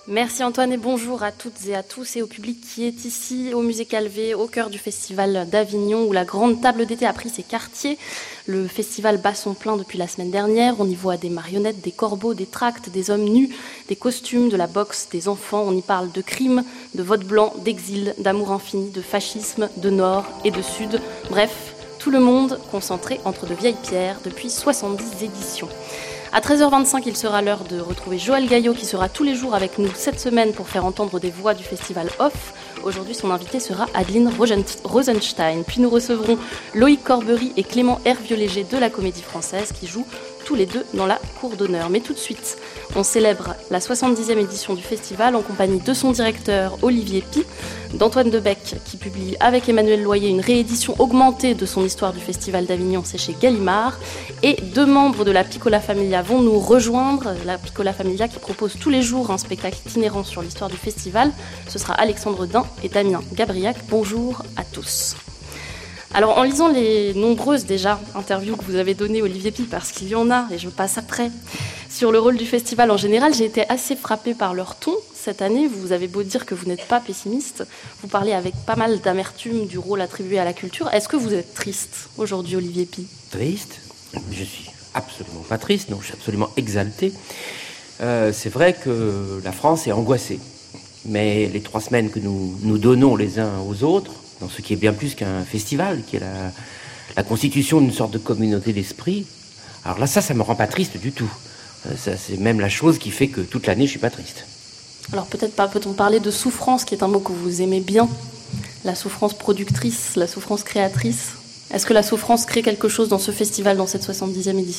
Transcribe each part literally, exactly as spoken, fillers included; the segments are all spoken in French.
Merci Antoine et bonjour à toutes et à tous et au public qui est ici au Musée Calvé, au cœur du Festival d'Avignon où la grande table d'été a pris ses quartiers. Le festival bat son plein depuis la semaine dernière. On y voit des marionnettes, des corbeaux, des tracts, des hommes nus, des costumes, de la boxe, des enfants. On y parle de crimes, de vote blanc, d'exil, d'amour infini, de fascisme, de nord et de sud. Bref, tout le monde concentré entre de vieilles pierres depuis soixante-dix éditions. À treize heures vingt-cinq, il sera l'heure de retrouver Joël Gaillot qui sera tous les jours avec nous cette semaine pour faire entendre des voix du festival Off. Aujourd'hui, son invité sera Adeline Rosenstein. Puis nous recevrons Loïc Corbery et Clément Hervieux-Léger de la Comédie Française qui jouent tous les deux dans la cour d'honneur. Mais tout de suite, on célèbre la soixante-dixième édition du festival en compagnie de son directeur Olivier Py, d'Antoine Debec qui publie avec Emmanuel Loyer une réédition augmentée de son histoire du Festival d'Avignon, c'est chez Gallimard, et deux membres de la Piccola Familia vont nous rejoindre, la Piccola Familia qui propose tous les jours un spectacle itinérant sur l'histoire du festival. Ce sera Alexandre Dain et Damien Gabriac. Bonjour à tous. Alors en lisant les nombreuses déjà interviews que vous avez données Olivier Py, parce qu'il y en a et je passe après, sur le rôle du festival en général, j'ai été assez frappée par leur ton. Cette année, vous avez beau dire que vous n'êtes pas pessimiste, vous parlez avec pas mal d'amertume du rôle attribué à la culture. Est-ce que vous êtes triste aujourd'hui, Olivier Py ? Triste ? Je suis absolument pas triste, non, je suis absolument exalté. Euh, c'est vrai que la France est angoissée, mais les trois semaines que nous nous donnons les uns aux autres, dans ce qui est bien plus qu'un festival, qui est la, la constitution d'une sorte de communauté d'esprit, alors là, ça, ça me rend pas triste du tout. Euh, ça, c'est même la chose qui fait que toute l'année, je suis pas triste. Alors peut-être pas, peut-on parler de souffrance, qui est un mot que vous aimez bien, la souffrance productrice, la souffrance créatrice. Est-ce que la souffrance crée quelque chose dans ce festival, dans cette soixante-dixième édition ?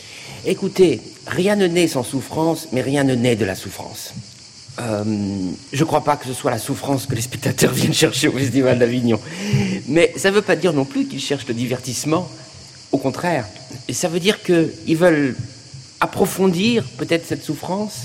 Écoutez, rien ne naît sans souffrance, mais rien ne naît de la souffrance. Euh, je ne crois pas que ce soit la souffrance que les spectateurs viennent chercher au Festival d'Avignon. Mais ça ne veut pas dire non plus qu'ils cherchent le divertissement. Au contraire. Et ça veut dire qu'ils veulent approfondir peut-être cette souffrance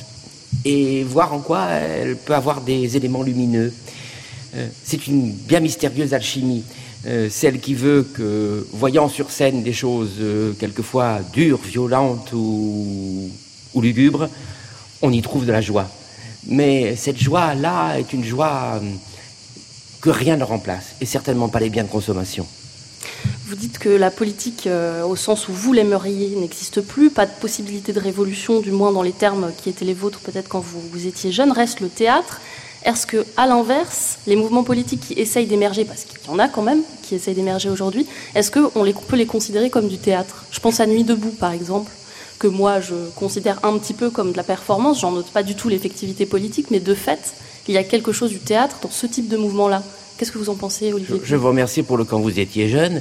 et voir en quoi elle peut avoir des éléments lumineux. Euh, c'est une bien mystérieuse alchimie. Euh, celle qui veut que, voyant sur scène des choses euh, quelquefois dures, violentes ou, ou lugubres, on y trouve de la joie. Mais cette joie-là est une joie que rien ne remplace, et certainement pas les biens de consommation. Vous dites que la politique, euh, au sens où vous l'aimeriez, n'existe plus, pas de possibilité de révolution, du moins dans les termes qui étaient les vôtres peut-être quand vous, vous étiez jeune, reste le théâtre. Est-ce que, à l'inverse, les mouvements politiques qui essayent d'émerger, parce qu'il y en a quand même qui essayent d'émerger aujourd'hui, est-ce qu'on les, peut les considérer comme du théâtre ? Je pense à Nuit debout, par exemple, que moi je considère un petit peu comme de la performance. J'en note pas du tout l'effectivité politique, mais de fait, il y a quelque chose du théâtre dans ce type de mouvement-là. Qu'est-ce que vous en pensez, Olivier ? Je, je vous remercie pour le quand vous étiez jeune.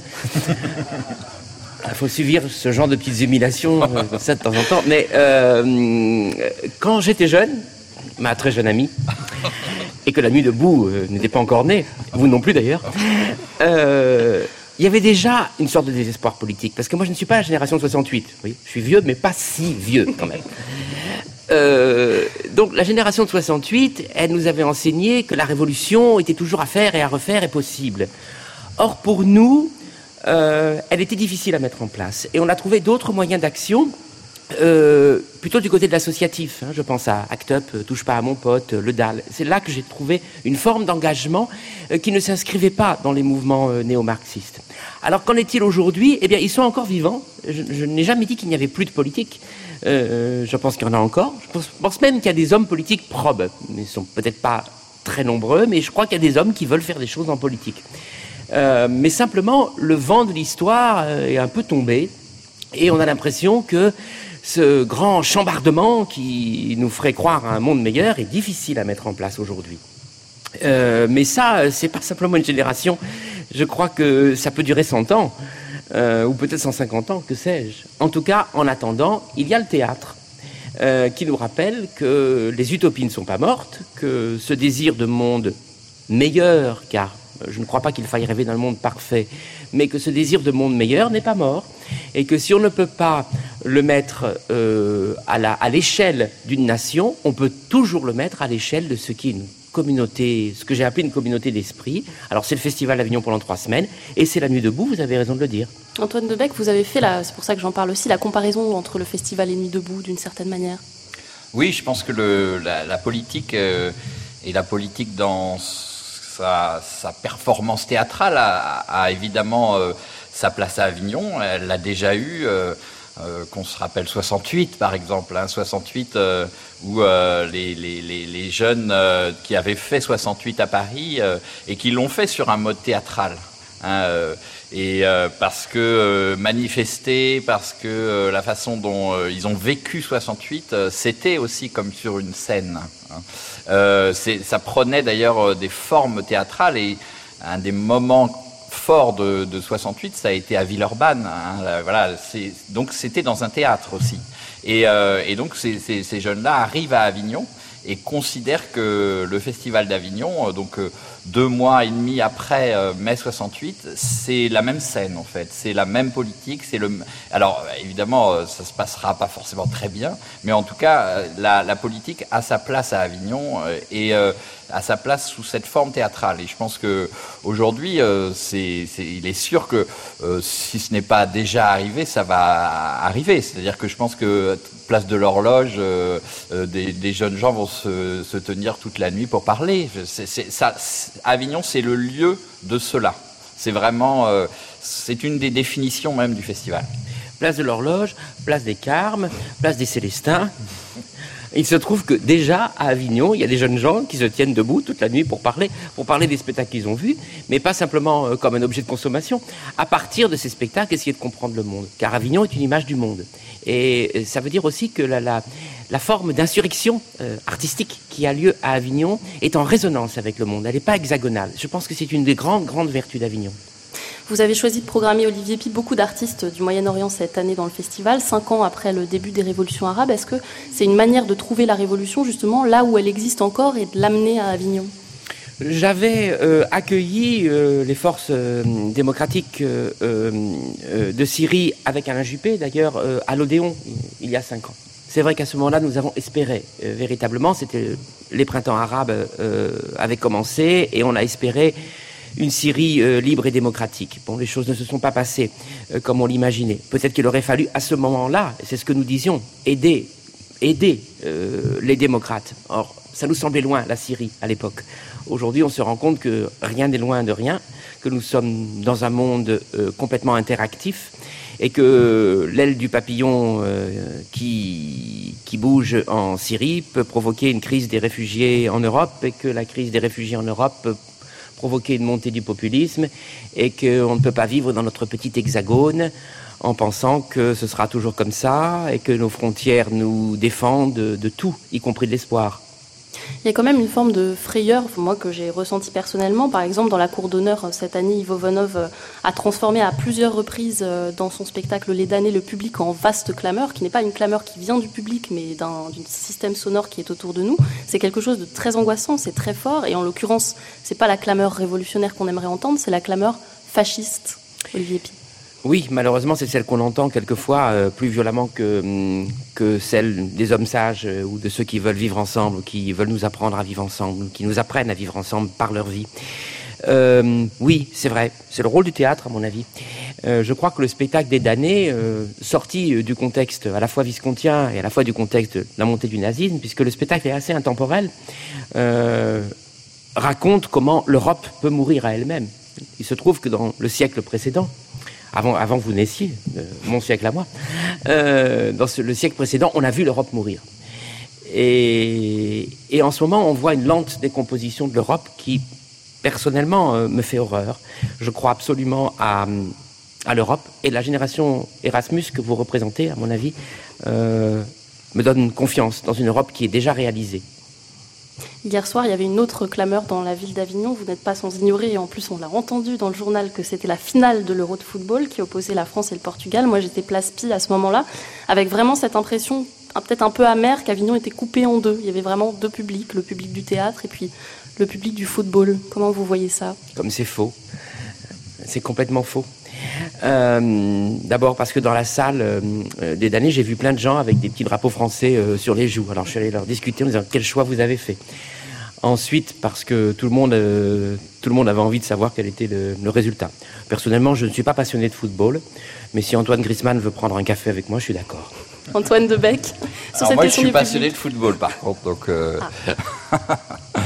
Il faut subir ce genre de petites humiliations, euh, comme ça de temps en temps. Mais euh, quand j'étais jeune, ma très jeune amie, et que la Nuit debout euh, n'était pas encore née, vous non plus d'ailleurs, euh, il y avait déjà une sorte de désespoir politique. Parce que moi, je ne suis pas la génération de soixante-huit. Oui, je suis vieux, mais pas si vieux quand même. Euh, donc la génération de soixante-huit, elle nous avait enseigné que la révolution était toujours à faire et à refaire et possible. Or, pour nous, euh, elle était difficile à mettre en place. Et on a trouvé d'autres moyens d'action, euh, plutôt du côté de l'associatif. Hein. Je pense à Act Up, Touche pas à mon pote, le D A L. C'est là que j'ai trouvé une forme d'engagement euh, qui ne s'inscrivait pas dans les mouvements euh, néo-marxistes. Alors qu'en est-il aujourd'hui ? Eh bien, ils sont encore vivants. Je, je n'ai jamais dit qu'il n'y avait plus de politique. Euh, je pense qu'il y en a encore. Je pense, pense même qu'il y a des hommes politiques probes. Ils ne sont peut-être pas très nombreux, mais je crois qu'il y a des hommes qui veulent faire des choses en politique. Euh, mais simplement, le vent de l'histoire euh, est un peu tombé. Et on a l'impression que ce grand chambardement qui nous ferait croire à un monde meilleur est difficile à mettre en place aujourd'hui. Euh, mais ça, c'est pas simplement une génération. Je crois que ça peut durer cent ans. Euh, ou peut-être cent cinquante ans, que sais-je. En tout cas, en attendant, il y a le théâtre euh, qui nous rappelle que les utopies ne sont pas mortes, que ce désir de monde meilleur, car je ne crois pas qu'il faille rêver d'un monde parfait, mais que ce désir de monde meilleur n'est pas mort, et que si on ne peut pas le mettre euh, à, la, à l'échelle d'une nation, on peut toujours le mettre à l'échelle de ce qui est une communauté, ce que j'ai appelé une communauté d'esprit. Alors c'est le Festival d'Avignon pendant trois semaines, et c'est la Nuit debout, vous avez raison de le dire. Antoine Debec, vous avez fait, la, c'est pour ça que j'en parle aussi, la comparaison entre le festival et Nuit debout, d'une certaine manière. Oui, je pense que le, la, la politique euh, et la politique dans sa, sa performance théâtrale a, a évidemment euh, sa place à Avignon. Elle l'a déjà eu. Euh, Euh, qu'on se rappelle soixante-huit par exemple, hein, soixante-huit euh, où euh, les, les, les, les jeunes euh, qui avaient fait soixante-huit à Paris euh, et qui l'ont fait sur un mode théâtral, hein, euh, et euh, parce que euh, manifester, parce que euh, la façon dont euh, ils ont vécu soixante-huit, euh, c'était aussi comme sur une scène, hein. euh, c'est, ça prenait d'ailleurs des formes théâtrales, et un des moments fort de, de soixante-huit, ça a été à Villeurbanne, hein, là, voilà, c'est, donc c'était dans un théâtre aussi. Et, euh, et donc ces, ces, ces jeunes-là arrivent à Avignon et considèrent que le Festival d'Avignon, donc euh, deux mois et demi après euh, mai soixante-huit, c'est la même scène en fait, c'est la même politique, c'est le. Alors évidemment, euh, ça se passera pas forcément très bien, mais en tout cas, euh, la, la politique a sa place à Avignon euh, et euh, à sa place sous cette forme théâtrale. Et je pense que aujourd'hui, euh, c'est, c'est, il est sûr que euh, si ce n'est pas déjà arrivé, ça va arriver. C'est-à-dire que je pense que place de l'horloge, euh, euh, des, des jeunes gens vont se, se tenir toute la nuit pour parler. C'est, c'est, ça, c'est, Avignon, c'est le lieu de cela. C'est vraiment, euh, c'est une des définitions même du festival. Place de l'horloge, place des Carmes, place des Célestins. Il se trouve que déjà à Avignon, il y a des jeunes gens qui se tiennent debout toute la nuit pour parler, pour parler des spectacles qu'ils ont vus, mais pas simplement euh, comme un objet de consommation. À partir de ces spectacles, essayer de comprendre le monde, car Avignon est une image du monde. Et ça veut dire aussi que la, la, la forme d'insurrection euh, artistique qui a lieu à Avignon est en résonance avec le monde. Elle n'est pas hexagonale. Je pense que c'est une des grandes, grandes vertus d'Avignon. Vous avez choisi de programmer, Olivier Pi, beaucoup d'artistes du Moyen-Orient cette année dans le festival, cinq ans après le début des révolutions arabes. Est-ce que c'est une manière de trouver la révolution, justement, là où elle existe encore, et de l'amener à Avignon ? J'avais euh, accueilli euh, les forces euh, démocratiques euh, euh, de Syrie avec Alain Juppé, d'ailleurs, euh, à l'Odéon, il y a cinq ans. C'est vrai qu'à ce moment-là, nous avons espéré, euh, véritablement, c'était les printemps arabes euh, avaient commencé, et on a espéré une Syrie euh, libre et démocratique. Bon, les choses ne se sont pas passées euh, comme on l'imaginait. Peut-être qu'il aurait fallu, à ce moment-là, et c'est ce que nous disions, aider, aider euh, les démocrates. Or, ça nous semblait loin, la Syrie, à l'époque. Aujourd'hui, on se rend compte que rien n'est loin de rien, que nous sommes dans un monde euh, complètement interactif, et que l'aile du papillon euh, qui, qui bouge en Syrie peut provoquer une crise des réfugiés en Europe, et que la crise des réfugiés en Europe peut provoquer une montée du populisme, et qu'on ne peut pas vivre dans notre petit hexagone en pensant que ce sera toujours comme ça et que nos frontières nous défendent de, de tout, y compris de l'espoir. Il y a quand même une forme de frayeur, moi, que j'ai ressenti personnellement. Par exemple, dans la cour d'honneur, cette année, Ivo Vonov a transformé à plusieurs reprises dans son spectacle Les damnés le public en vaste clameur, qui n'est pas une clameur qui vient du public, mais d'un, d'un système sonore qui est autour de nous. C'est quelque chose de très angoissant, c'est très fort, et en l'occurrence, c'est pas la clameur révolutionnaire qu'on aimerait entendre, c'est la clameur fasciste. Olivier Pi. Oui, malheureusement, c'est celle qu'on entend quelquefois euh, plus violemment que, que celle des hommes sages euh, ou de ceux qui veulent vivre ensemble, qui veulent nous apprendre à vivre ensemble, qui nous apprennent à vivre ensemble par leur vie. Euh, oui, c'est vrai, c'est le rôle du théâtre, à mon avis. Euh, je crois que le spectacle des damnés, euh, sorti du contexte à la fois viscontien et à la fois du contexte de la montée du nazisme, puisque le spectacle est assez intemporel, euh, raconte comment l'Europe peut mourir à elle-même. Il se trouve que dans le siècle précédent, Avant, avant que vous naissiez, euh, mon siècle à moi, euh, dans ce, le siècle précédent, on a vu l'Europe mourir. Et, et en ce moment, on voit une lente décomposition de l'Europe qui, personnellement, euh, me fait horreur. Je crois absolument à, à l'Europe. Et la génération Erasmus que vous représentez, à mon avis, euh, me donne confiance dans une Europe qui est déjà réalisée. Hier soir, il y avait une autre clameur dans la ville d'Avignon. Vous n'êtes pas sans ignorer, et en plus on l'a entendu dans le journal, que c'était la finale de l'Euro de football qui opposait la France et le Portugal. Moi, j'étais place Pi à ce moment-là, avec vraiment cette impression, peut-être un peu amère, qu'Avignon était coupé en deux. Il y avait vraiment deux publics, le public du théâtre et puis le public du football. Comment vous voyez ça ? Comme c'est faux. C'est complètement faux. Euh, d'abord parce que dans la salle euh, des damnés, j'ai vu plein de gens avec des petits drapeaux français euh, sur les joues. Alors je suis allé leur discuter en disant quel choix vous avez fait. Ensuite, parce que tout le monde, euh, tout le monde avait envie de savoir quel était le, le résultat. Personnellement, je ne suis pas passionné de football, mais si Antoine Griezmann veut prendre un café avec moi, je suis d'accord. Antoine Debec, sur Alors cette moi, je question suis du passionné public. de football, par contre, donc... Euh... Ah.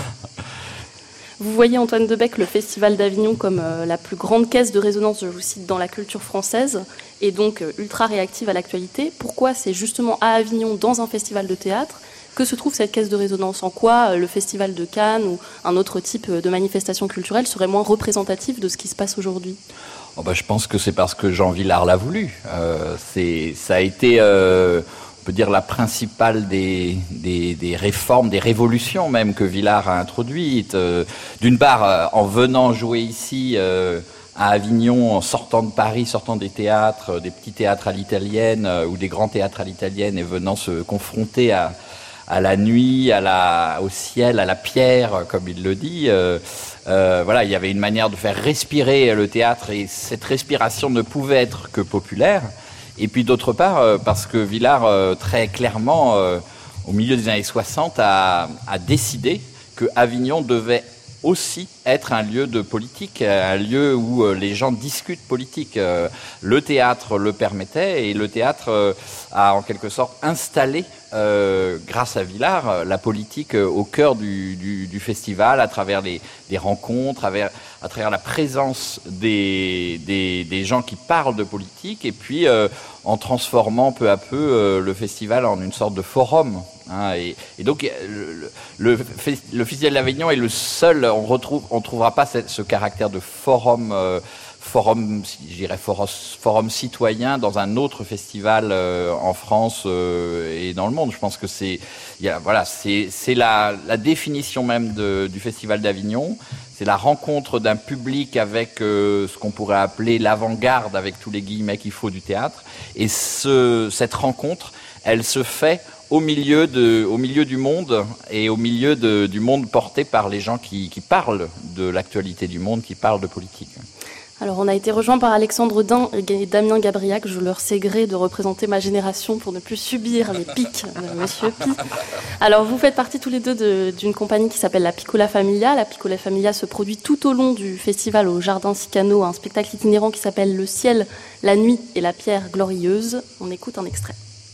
Vous voyez, Antoine Debec, le Festival d'Avignon comme euh, la plus grande caisse de résonance, je vous cite, dans la culture française, et donc euh, ultra réactive à l'actualité. Pourquoi c'est justement à Avignon, dans un festival de théâtre, que se trouve cette caisse de résonance? En quoi euh, le Festival de Cannes ou un autre type de manifestation culturelle serait moins représentatif de ce qui se passe aujourd'hui? Oh bah, je pense que c'est parce que Jean Vilar l'a voulu. Euh, c'est, ça a été... Euh... on peut dire la principale des, des, des réformes, des révolutions même que Vilar a introduites. Euh, d'une part, euh, en venant jouer ici euh, à Avignon, en sortant de Paris, sortant des théâtres, euh, des petits théâtres à l'italienne euh, ou des grands théâtres à l'italienne, et venant se confronter à, à la nuit, à la, au ciel, à la pierre, comme il le dit. Euh, euh, voilà, il y avait une manière de faire respirer le théâtre, et cette respiration ne pouvait être que populaire. Et puis d'autre part, euh, parce que Vilar, euh, très clairement, euh, au milieu des années soixante, a, a décidé que Avignon devait aussi être un lieu de politique, un lieu où euh, les gens discutent politique. Euh, le théâtre le permettait, et le théâtre euh, a en quelque sorte installé, euh, grâce à Vilar, la politique euh, au cœur du, du, du festival, à travers les, les rencontres, à travers, à travers la présence des, des, des gens qui parlent de politique, et puis euh, en transformant peu à peu euh, le festival en une sorte de forum. Hein, et, et donc le, le, le Festival d'Avignon est le seul, on retrouve, on trouvera pas ce, ce caractère de forum, euh, forum, je dirais forum, forum citoyen dans un autre festival euh, en France euh, et dans le monde. Je pense que c'est, il y a, voilà, c'est, c'est la, la définition même de, du Festival d'Avignon. C'est la rencontre d'un public avec euh, ce qu'on pourrait appeler l'avant-garde, avec tous les guillemets qu'il faut du théâtre. Et ce, cette rencontre, elle se fait au milieu, de, au milieu du monde, et au milieu de, du monde porté par les gens qui, qui parlent de l'actualité du monde, qui parlent de politique. Alors, on a été rejoint par Alexandre Dain et Damien Gabriac. Je leur sais gré de représenter ma génération pour ne plus subir les pics de Monsieur Pi. Alors, vous faites partie tous les deux de, d'une compagnie qui s'appelle la Piccola Familia. La Piccola Familia se produit tout au long du festival au Jardin Sicano, un spectacle itinérant qui s'appelle Le ciel, la nuit et la pierre glorieuse. On écoute un extrait.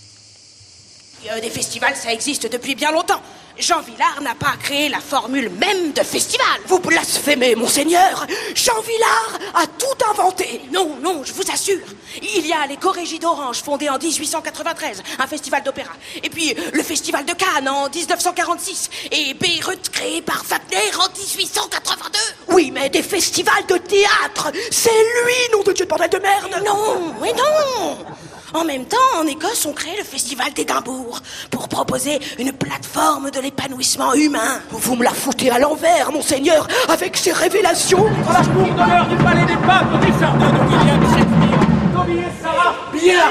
Euh, des festivals, ça existe depuis bien longtemps. Jean Vilar n'a pas créé la formule même de festival. Vous blasphémez, monseigneur. Jean Vilar a tout inventé. Non, non, je vous assure. Il y a les Corrégies d'Orange, fondés en dix-huit cent quatre-vingt-treize, un festival d'opéra. Et puis le festival de Cannes en dix-neuf cent quarante-six. Et Bayreuth créé par Wagner en dix-huit cent quatre-vingt-deux. Oui, mais des festivals de théâtre, c'est lui, nom de Dieu de bordel de merde. Non, mais non. En même temps, en Écosse, on crée le festival d'Édimbourg pour proposer une plateforme de l'épanouissement humain. Vous me la foutez à l'envers, monseigneur, avec ces révélations. À la cour d'honneur du palais des papes, Richard deux de William Shakespeare. Toby et Sarah. Bien.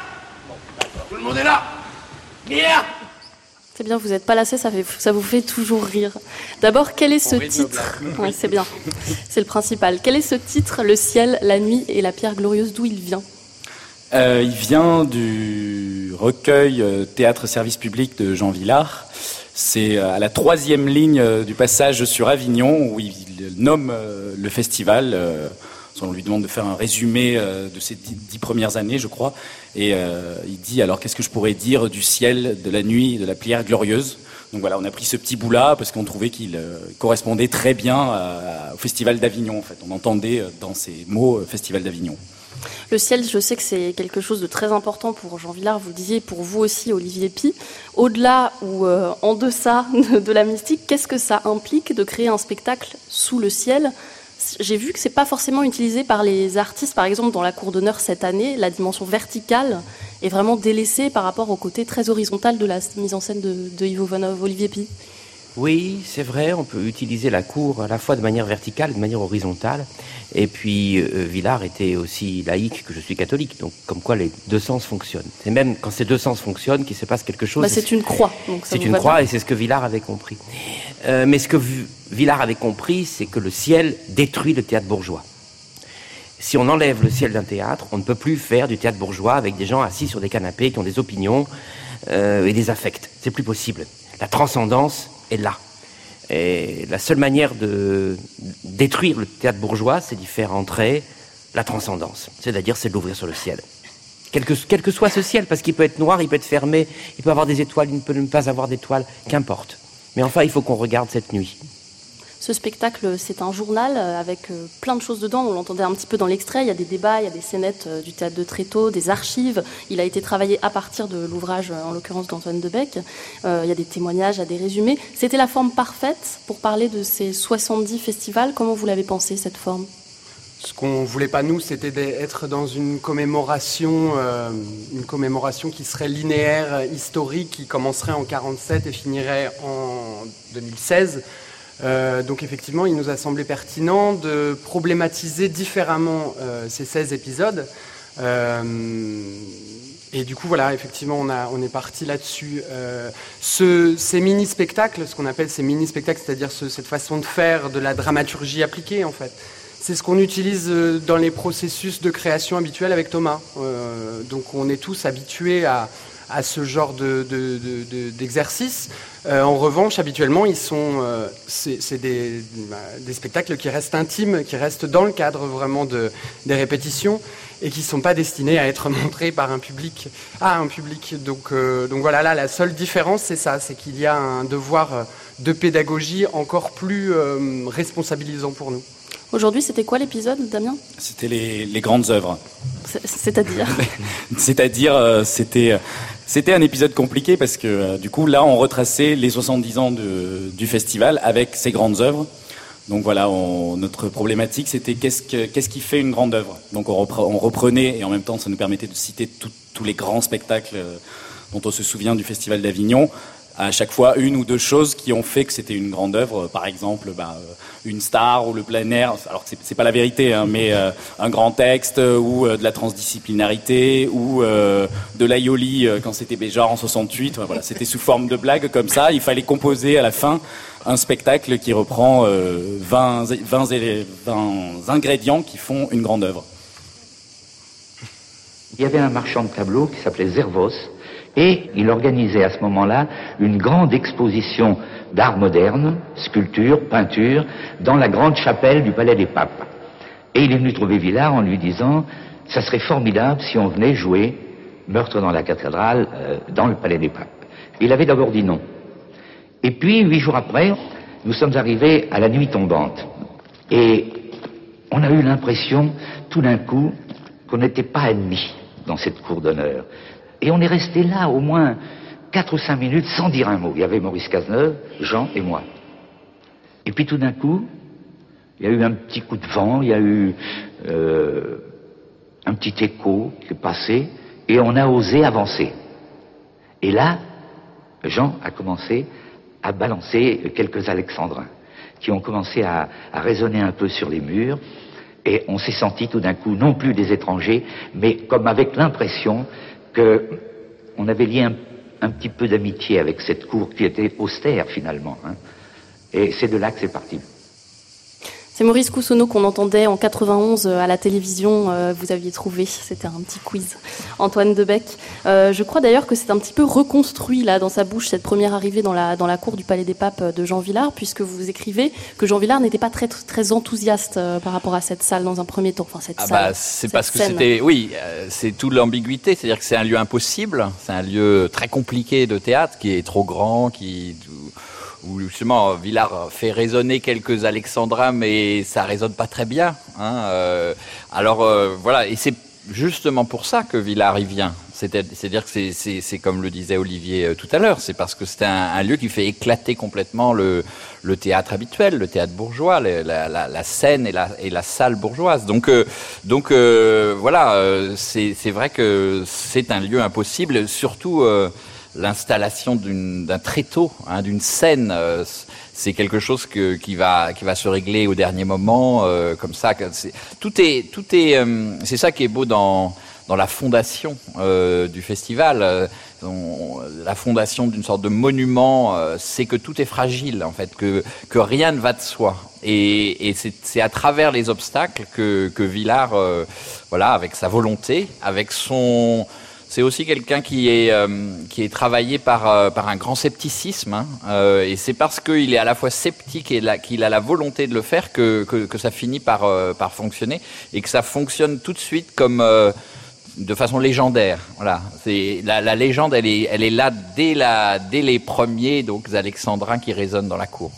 Tout le monde est là. Bien. C'est bien, vous n'êtes pas lassé, ça, fait, ça vous fait toujours rire. D'abord, quel est ce titre? Ouais, c'est bien, c'est le principal. Quel est ce titre, Le ciel, la nuit et la pierre glorieuse? D'où il vient? Euh, il vient du recueil euh, Théâtre Service Public de Jean Vilar. C'est euh, à la troisième ligne euh, du passage sur Avignon où il, il nomme euh, le festival. Euh, on lui demande de faire un résumé euh, de ces dix, dix premières années, je crois. Et euh, il dit, alors qu'est-ce que je pourrais dire du ciel, de la nuit et de la pierre glorieuse? Donc voilà, on a pris ce petit bout-là parce qu'on trouvait qu'il euh, correspondait très bien à, au Festival d'Avignon. En fait, on entendait euh, dans ces mots euh, Festival d'Avignon. Le ciel, je sais que c'est quelque chose de très important pour Jean Vilar, vous le disiez, pour vous aussi, Olivier Pi. Au-delà ou euh, en deçà de, de la mystique, qu'est-ce que ça implique de créer un spectacle sous le ciel? J'ai vu que c'est pas forcément utilisé par les artistes, par exemple dans la cour d'honneur cette année, la dimension verticale est vraiment délaissée par rapport au côté très horizontal de la mise en scène de, de Ivo Vanov. Olivier Pi. Oui, c'est vrai, on peut utiliser la cour à la fois de manière verticale et de manière horizontale. Et puis, euh, Vilar était aussi laïque que je suis catholique, donc comme quoi les deux sens fonctionnent. C'est même quand ces deux sens fonctionnent qu'il se passe quelque chose. Bah, c'est une croix. Donc ça c'est une croix bien. Et c'est ce que Vilar avait compris. Euh, mais ce que Vilar avait compris, c'est que le ciel détruit le théâtre bourgeois. Si on enlève le ciel d'un théâtre, on ne peut plus faire du théâtre bourgeois avec des gens assis sur des canapés qui ont des opinions euh, et des affects. C'est plus possible. La transcendance est là. Et la seule manière de détruire le théâtre bourgeois, c'est d'y faire entrer la transcendance. C'est-à-dire, c'est de l'ouvrir sur le ciel. Quel que, quel que soit ce ciel, parce qu'il peut être noir, il peut être fermé, il peut avoir des étoiles, il ne peut ne pas avoir d'étoiles, qu'importe. Mais enfin, il faut qu'on regarde cette nuit. Ce spectacle, c'est un journal avec plein de choses dedans. On l'entendait un petit peu dans l'extrait. Il y a des débats, il y a des scénettes du théâtre de Tréteau, des archives. Il a été travaillé à partir de l'ouvrage, en l'occurrence d'Antoine Debec. Euh, il y a des témoignages, il y a des résumés. C'était la forme parfaite pour parler de ces soixante-dix festivals. Comment vous l'avez pensé, cette forme ? Ce qu'on voulait pas, nous, c'était d'être dans une commémoration, euh, une commémoration qui serait linéaire, historique, qui commencerait en quarante-sept et finirait en deux mille seize. Euh, donc effectivement, il nous a semblé pertinent de problématiser différemment euh, ces seize épisodes. Euh, et du coup, voilà, effectivement, on, a, on est parti là-dessus. Euh, ce, ces mini-spectacles, ce qu'on appelle ces mini-spectacles, c'est-à-dire ce, cette façon de faire de la dramaturgie appliquée, en fait, c'est ce qu'on utilise dans les processus de création habituels avec Thomas. Euh, donc on est tous habitués à, à ce genre de, de, de, de, d'exercice. Euh, en revanche, habituellement, ils sont, euh, c'est, c'est des, des spectacles qui restent intimes, qui restent dans le cadre vraiment de, des répétitions et qui ne sont pas destinés à être montrés par un public, à un public. Donc, euh, donc voilà, là, la seule différence, c'est ça, c'est qu'il y a un devoir de pédagogie encore plus euh, responsabilisant pour nous. Aujourd'hui, c'était quoi l'épisode, Damien ? C'était les, les grandes œuvres. C'est, c'est-à-dire C'est-à-dire, euh, c'était, c'était un épisode compliqué parce que, euh, du coup, là, on retraçait les soixante-dix ans de, du festival avec ces grandes œuvres. Donc voilà, on, notre problématique, c'était qu'est-ce, que, qu'est-ce qui fait une grande œuvre. Donc on, repre, on reprenait, et en même temps, ça nous permettait de citer tous les grands spectacles euh, dont on se souvient du Festival d'Avignon. À chaque fois, une ou deux choses qui ont fait que c'était une grande œuvre. Par exemple, bah, une star ou le plein air. Alors que c'est, c'est pas la vérité, hein, mais euh, un grand texte ou euh, de la transdisciplinarité ou euh, de l'aioli euh, quand c'était Béjar en soixante-huit. Voilà, c'était sous forme de blague comme ça. Il fallait composer à la fin un spectacle qui reprend euh, vingt, vingt, vingt ingrédients qui font une grande œuvre. Il y avait un marchand de tableaux qui s'appelait Zervos. Et il organisait à ce moment-là une grande exposition d'art moderne, sculpture, peinture, dans la grande chapelle du Palais des Papes. Et il est venu trouver Villard en lui disant « Ça serait formidable si on venait jouer Meurtre dans la cathédrale euh, dans le Palais des Papes. » Il avait d'abord dit non. Et puis, huit jours après, nous sommes arrivés à la nuit tombante. Et on a eu l'impression, tout d'un coup, qu'on n'était pas admis dans cette cour d'honneur. Et on est resté là au moins quatre ou cinq minutes sans dire un mot. Il y avait Maurice Cazeneuve, Jean et moi. Et puis tout d'un coup, il y a eu un petit coup de vent, il y a eu euh, un petit écho qui est passé, et on a osé avancer. Et là, Jean a commencé à balancer quelques alexandrins, qui ont commencé à, à résonner un peu sur les murs, et on s'est senti tout d'un coup, non plus des étrangers, mais comme avec l'impression qu'on avait lié un, un petit peu d'amitié avec cette cour qui était austère finalement. Hein. Et c'est de là que c'est parti. C'est Maurice Coussonneau qu'on entendait en quatre-vingt-onze à la télévision. Euh, vous aviez trouvé, c'était un petit quiz. Antoine Debec. Euh, je crois d'ailleurs que c'est un petit peu reconstruit là dans sa bouche cette première arrivée dans la dans la cour du Palais des Papes de Jean Vilar, puisque vous écrivez que Jean Vilar n'était pas très très enthousiaste euh, par rapport à cette salle dans un premier temps. Enfin cette ah salle. Bah, c'est cette parce que scène. c'était, oui, euh, c'est toute l'ambiguïté, c'est-à-dire que c'est un lieu impossible, c'est un lieu très compliqué de théâtre qui est trop grand, qui où justement Vilar fait résonner quelques alexandrins, mais ça résonne pas très bien. Hein, euh, alors euh, voilà, et c'est justement pour ça que Vilar y vient. C'est-à-dire que c'est, c'est, c'est comme le disait Olivier euh, tout à l'heure, c'est parce que c'est un, un lieu qui fait éclater complètement le, le théâtre habituel, le théâtre bourgeois, le, la, la, la scène et la, et la salle bourgeoise. Donc, euh, donc euh, voilà, euh, c'est, c'est vrai que c'est un lieu impossible, surtout euh, l'installation d'une, d'un tréteau, hein, d'une scène. Euh, c'est quelque chose que, qui va qui va se régler au dernier moment, euh, comme ça. C'est, tout est tout est. Euh, c'est ça qui est beau dans dans la fondation euh, du festival. Euh, on, la fondation d'une sorte de monument, euh, c'est que tout est fragile en fait, que que rien ne va de soi. Et, et c'est, c'est à travers les obstacles que que Vilar, euh, voilà, avec sa volonté, avec son c'est aussi quelqu'un qui est euh, qui est travaillé par euh, par un grand scepticisme, hein, euh, et c'est parce qu'il est à la fois sceptique et la, qu'il a la volonté de le faire que que, que ça finit par euh, par fonctionner, et que ça fonctionne tout de suite comme euh, de façon légendaire. Voilà, c'est la, la légende, elle est, elle est là dès la, dès les premiers donc alexandrins qui résonnent dans la cour.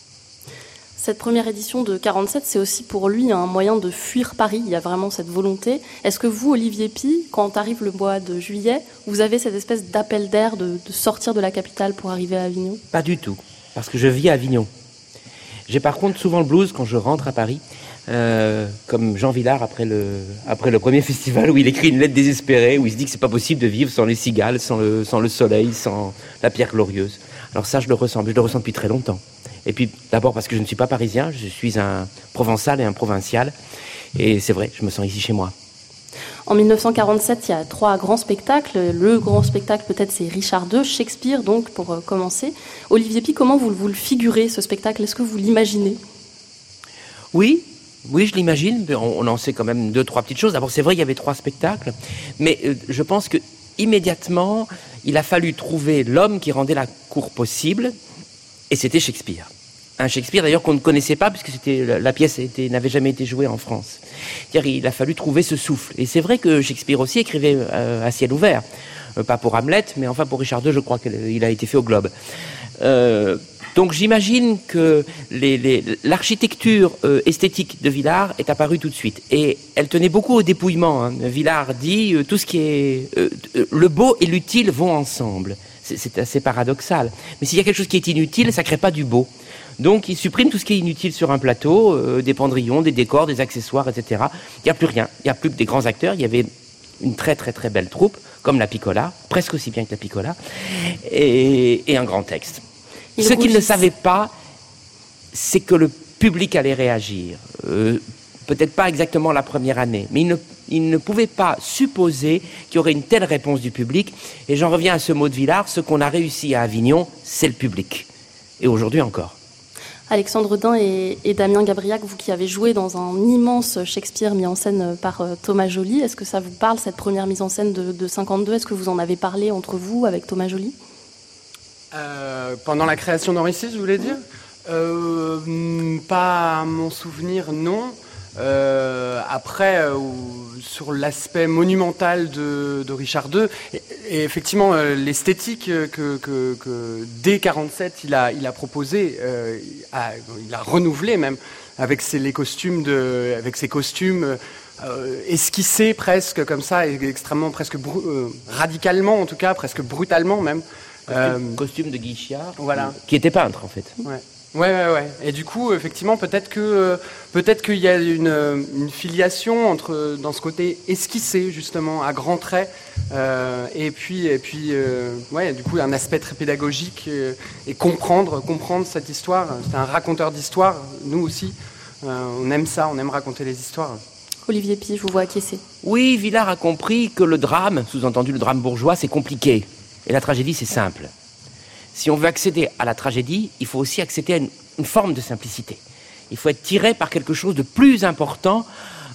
Cette première édition de quarante-sept, c'est aussi pour lui un moyen de fuir Paris. Il y a vraiment cette volonté. Est-ce que vous, Olivier Py, quand arrive le mois de juillet, vous avez cette espèce d'appel d'air de, de sortir de la capitale pour arriver à Avignon ? Pas du tout, parce que je vis à Avignon. J'ai par contre souvent le blues quand je rentre à Paris, euh, comme Jean Vilar après le, après le premier festival où il écrit une lettre désespérée, où il se dit que c'est pas possible de vivre sans les cigales, sans le, sans le soleil, sans la pierre glorieuse. Alors ça, je le ressens, je le ressens depuis très longtemps. Et puis, d'abord parce que je ne suis pas parisien, je suis un provençal et un provincial. Et c'est vrai, je me sens ici chez moi. En dix-neuf cent quarante-sept, il y a trois grands spectacles. Le grand spectacle, peut-être, c'est Richard deux, Shakespeare, donc, pour euh, commencer. Olivier Py, comment vous, vous le figurez, ce spectacle ? Est-ce que vous l'imaginez ? Oui, oui, je l'imagine. On, on en sait quand même deux, trois petites choses. D'abord, c'est vrai, il y avait trois spectacles. Mais euh, je pense que immédiatement, il a fallu trouver l'homme qui rendait la cour possible. Et c'était Shakespeare. Un Shakespeare d'ailleurs qu'on ne connaissait pas puisque c'était, la, la pièce était, n'avait jamais été jouée en France. C'est-à-dire, il a fallu trouver ce souffle. Et c'est vrai que Shakespeare aussi écrivait euh, à ciel ouvert. Euh, pas pour Hamlet, mais enfin pour Richard deux, je crois qu'il a été fait au Globe. Euh, donc j'imagine que les, les, l'architecture euh, esthétique de Vilar est apparue tout de suite. Et elle tenait beaucoup au dépouillement. Hein. Vilar dit euh, tout ce qui est... Euh, le beau et l'utile vont ensemble. C'est, c'est assez paradoxal. Mais s'il y a quelque chose qui est inutile, ça ne crée pas du beau. Donc il supprime tout ce qui est inutile sur un plateau, euh, des pendrillons, des décors, des accessoires, et cetera. Il n'y a plus rien. Il n'y a plus que des grands acteurs. Il y avait une très très très belle troupe, comme la Piccola, presque aussi bien que la Piccola, et, et un grand texte. Il Ce qu'il ne savait pas, c'est que le public allait réagir. Euh, peut-être pas exactement la première année, mais il ne, il ne pouvait pas supposer qu'il y aurait une telle réponse du public. Et j'en reviens à ce mot de Vilar, ce qu'on a réussi à Avignon, c'est le public. Et aujourd'hui encore. Alexandre Dain et, et Damien Gabriac, vous qui avez joué dans un immense Shakespeare mis en scène par euh, Thomas Joly, est-ce que ça vous parle, cette première mise en scène de, de cinquante-deux ? Est-ce que vous en avez parlé entre vous avec Thomas Joly ? euh, Pendant la création d'Henri six, vous voulez dire ? euh, Pas à mon souvenir, non. Euh, après, euh, sur l'aspect monumental de, de Richard deux, et, et effectivement, euh, l'esthétique que, que, que dès quarante-sept il a, il a proposé, euh, a, il a renouvelé même avec ses, les costumes de, avec ses costumes euh, esquissés presque comme ça, et extrêmement presque bru, euh, radicalement en tout cas, presque brutalement même. Costume, euh, costume de Guichard, voilà, qui était peintre en fait. Ouais. Ouais, ouais, ouais. Et du coup, effectivement, peut-être que peut-être qu'il y a une, une filiation entre dans ce côté esquissé justement à grands traits, euh, et puis et puis euh, ouais, du coup un aspect très pédagogique et, et comprendre comprendre cette histoire. C'est un raconteur d'histoire. Nous aussi, euh, on aime ça, on aime raconter les histoires. Olivier Py, je vous vois acquiescer. Oui, Vilar a compris que le drame, sous-entendu le drame bourgeois, c'est compliqué, et la tragédie c'est simple. Si on veut accéder à la tragédie, il faut aussi accéder à une, une forme de simplicité. Il faut être tiré par quelque chose de plus important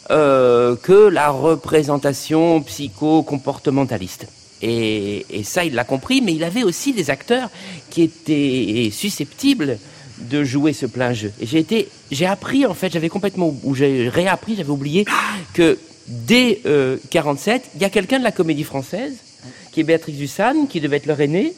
euh, que la représentation psycho-comportementaliste. Et, et ça, il l'a compris, mais il avait aussi des acteurs qui étaient susceptibles de jouer ce plein jeu. Et j'ai été, j'ai appris, en fait, j'avais complètement, ou j'ai réappris, j'avais oublié, que dès euh, quarante-sept, il y a quelqu'un de la Comédie Française, qui est Béatrix Dussane, qui devait être leur aînée,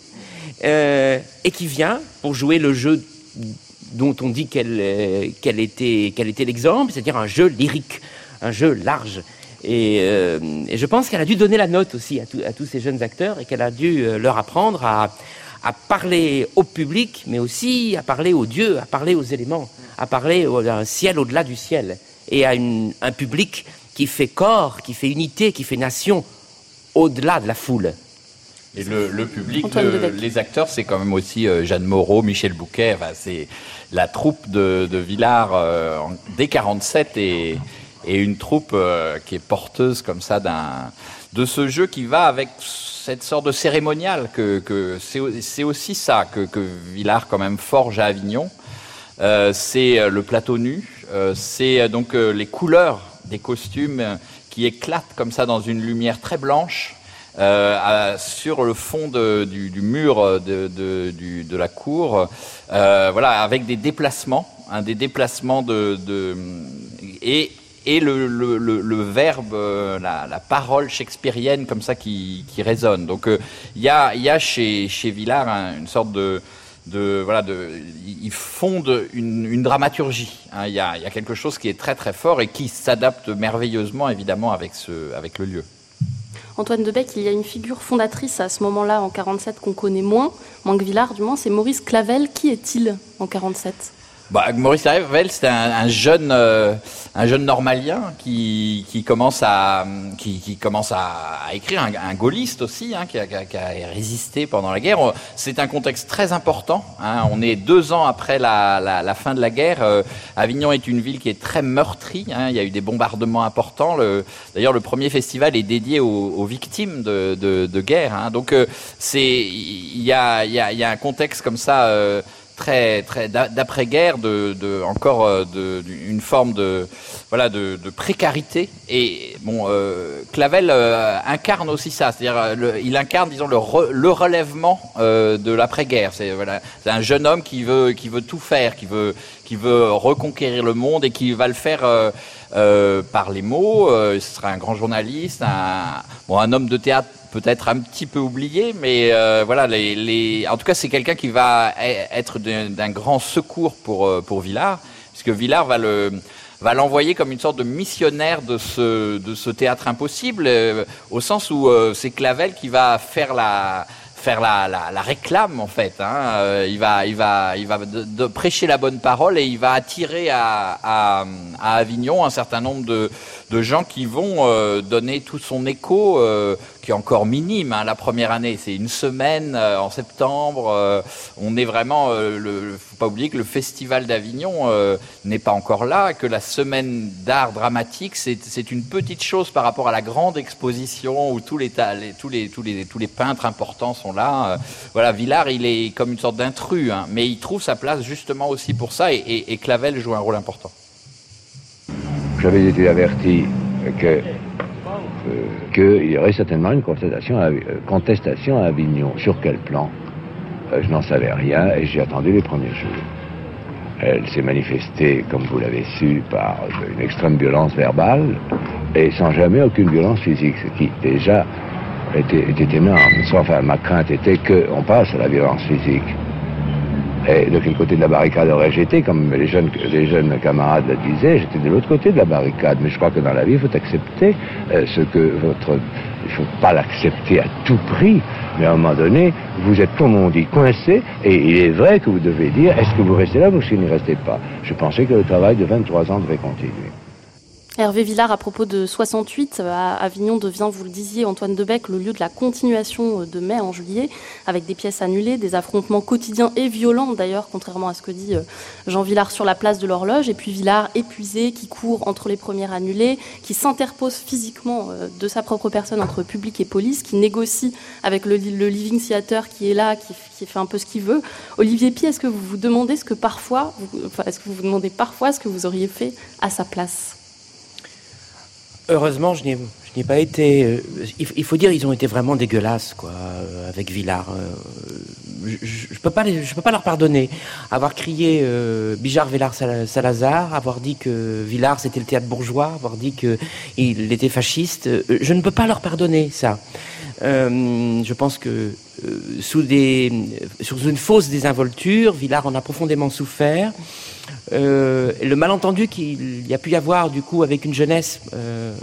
Euh, et qui vient pour jouer le jeu dont on dit qu'elle, euh, qu'elle était, qu'elle était l'exemple, c'est-à-dire un jeu lyrique, un jeu large. Et, euh, et je pense qu'elle a dû donner la note aussi à, tout, à tous ces jeunes acteurs et qu'elle a dû euh, leur apprendre à, à parler au public, mais aussi à parler aux dieux, à parler aux éléments, à parler au, à un ciel au-delà du ciel, et à une, un public qui fait corps, qui fait unité, qui fait nation, au-delà de la foule. Et le, le public, le, les acteurs, c'est quand même aussi euh, Jeanne Moreau, Michel Bouquet. Enfin, c'est la troupe de, de Vilar euh, en, dès quarante-sept et, et une troupe euh, qui est porteuse comme ça d'un de ce jeu qui va avec cette sorte de cérémonial que, que c'est, c'est aussi ça que, que Vilar quand même forge à Avignon. Euh, c'est le plateau nu, euh, c'est donc euh, les couleurs des costumes qui éclatent comme ça dans une lumière très blanche. Euh, à, sur le fond de, du, du mur de, de, du, de la cour, euh, voilà, avec des déplacements, hein, des déplacements de, de et et le, le, le, le verbe, la, la parole shakespearienne comme ça qui, qui résonne. Donc il euh, y, a, y a chez, chez Villard hein, une sorte de... De, voilà, de, il fonde une, une dramaturgie. Hein. Il y a, il y a quelque chose qui est très très fort et qui s'adapte merveilleusement évidemment avec, ce, avec le lieu. Antoine Debec, il y a une figure fondatrice à ce moment-là en quarante-sept qu'on connaît moins, moins que Villard du moins, c'est Maurice Clavel. Qui est-il en quarante-sept ? Bah, Maurice Clavel, c'est un, un jeune, euh, un jeune normalien qui, qui commence à, qui, qui commence à, à écrire, un, un gaulliste aussi, hein, qui, a, qui a résisté pendant la guerre. C'est un contexte très important. Hein. On est deux ans après la, la, la fin de la guerre. Euh, Avignon est une ville qui est très meurtrie. Hein. Il y a eu des bombardements importants. Le, d'ailleurs, le premier festival est dédié aux, aux victimes de, de, de guerre. Hein. Donc, euh, c'est, il y a, il y a, il y a un contexte comme ça. Euh, très très d'après-guerre, de, de encore de, une forme de voilà de, de précarité. Et bon, euh, Clavel euh, incarne aussi ça, c'est-à-dire le, il incarne, disons, le, re, le relèvement euh, de l'après-guerre. C'est voilà, c'est un jeune homme qui veut qui veut tout faire, qui veut qui veut reconquérir le monde et qui va le faire euh, euh, par les mots. Euh, ce sera un grand journaliste, un bon un homme de théâtre peut-être un petit peu oublié, mais euh, voilà, les, les... en tout cas, c'est quelqu'un qui va être d'un, d'un grand secours pour pour Villard, puisque Villard va le va l'envoyer comme une sorte de missionnaire de ce de ce théâtre impossible, euh, au sens où euh, c'est Clavel qui va faire la faire la, la, la réclame en fait. Hein. Euh, il va, il va, il va de, de prêcher la bonne parole et il va attirer à, à, à Avignon un certain nombre de, de gens qui vont euh, donner tout son écho, euh, qui est encore minime. Hein, la première année, c'est une semaine euh, en septembre. Euh, on est vraiment, euh, le, faut pas oublier que le Festival d'Avignon euh, n'est pas encore là, que la semaine d'art dramatique, c'est, c'est une petite chose par rapport à la grande exposition où tous les, les tous les, tous les, tous les peintres importants sont là. Voilà, Villard, il est comme une sorte d'intrus, hein, mais il trouve sa place justement aussi pour ça, et, et, et Clavel joue un rôle important. J'avais été averti que euh, qu'il y aurait certainement une contestation à, euh, contestation à Avignon. Sur quel plan euh, Je n'en savais rien et j'ai attendu les premiers jours. Elle s'est manifestée, comme vous l'avez su, par une extrême violence verbale et sans jamais aucune violence physique, ce qui déjà Était, était énorme. Enfin, ma crainte était qu'on passe à la violence physique. Et de quel côté de la barricade aurais-je été, comme les jeunes, les jeunes camarades le disaient, j'étais de l'autre côté de la barricade. Mais je crois que dans la vie, il faut accepter euh, ce que votre... Il ne faut pas l'accepter à tout prix, mais à un moment donné, vous êtes, comme on dit, coincé, et il est vrai que vous devez dire, est-ce que vous restez là ou si vous n'y restez pas? Je pensais que le travail de vingt-trois ans devait continuer. Hervé Villard, à propos de soixante-huit, à Avignon devient, vous le disiez, Antoine Debec, le lieu de la continuation de mai en juillet, avec des pièces annulées, des affrontements quotidiens et violents d'ailleurs, contrairement à ce que dit Jean Villard sur la place de l'Horloge, et puis Villard épuisé, qui court entre les premières annulées, qui s'interpose physiquement de sa propre personne entre public et police, qui négocie avec le, le Living Theatre qui est là, qui, qui fait un peu ce qu'il veut. Olivier Py, est-ce que vous vous demandez ce que parfois, vous, enfin, est-ce que vous vous demandez parfois ce que vous auriez fait à sa place ? Heureusement, je n'y ai, je n'y ai pas été. Euh, il, il faut dire, ils ont été vraiment dégueulasses, quoi, euh, avec Villard. Euh, je ne peux pas, les, je peux pas leur pardonner. Avoir crié euh, Bijard, Villard, Salazar, avoir dit que Villard c'était le théâtre bourgeois, avoir dit que il était fasciste. Euh, je ne peux pas leur pardonner ça. Euh, je pense que euh, sous des, sous une fausse désinvolture, Villard en a profondément souffert. Euh, le malentendu qu'il y a pu y avoir du coup avec une jeunesse euh,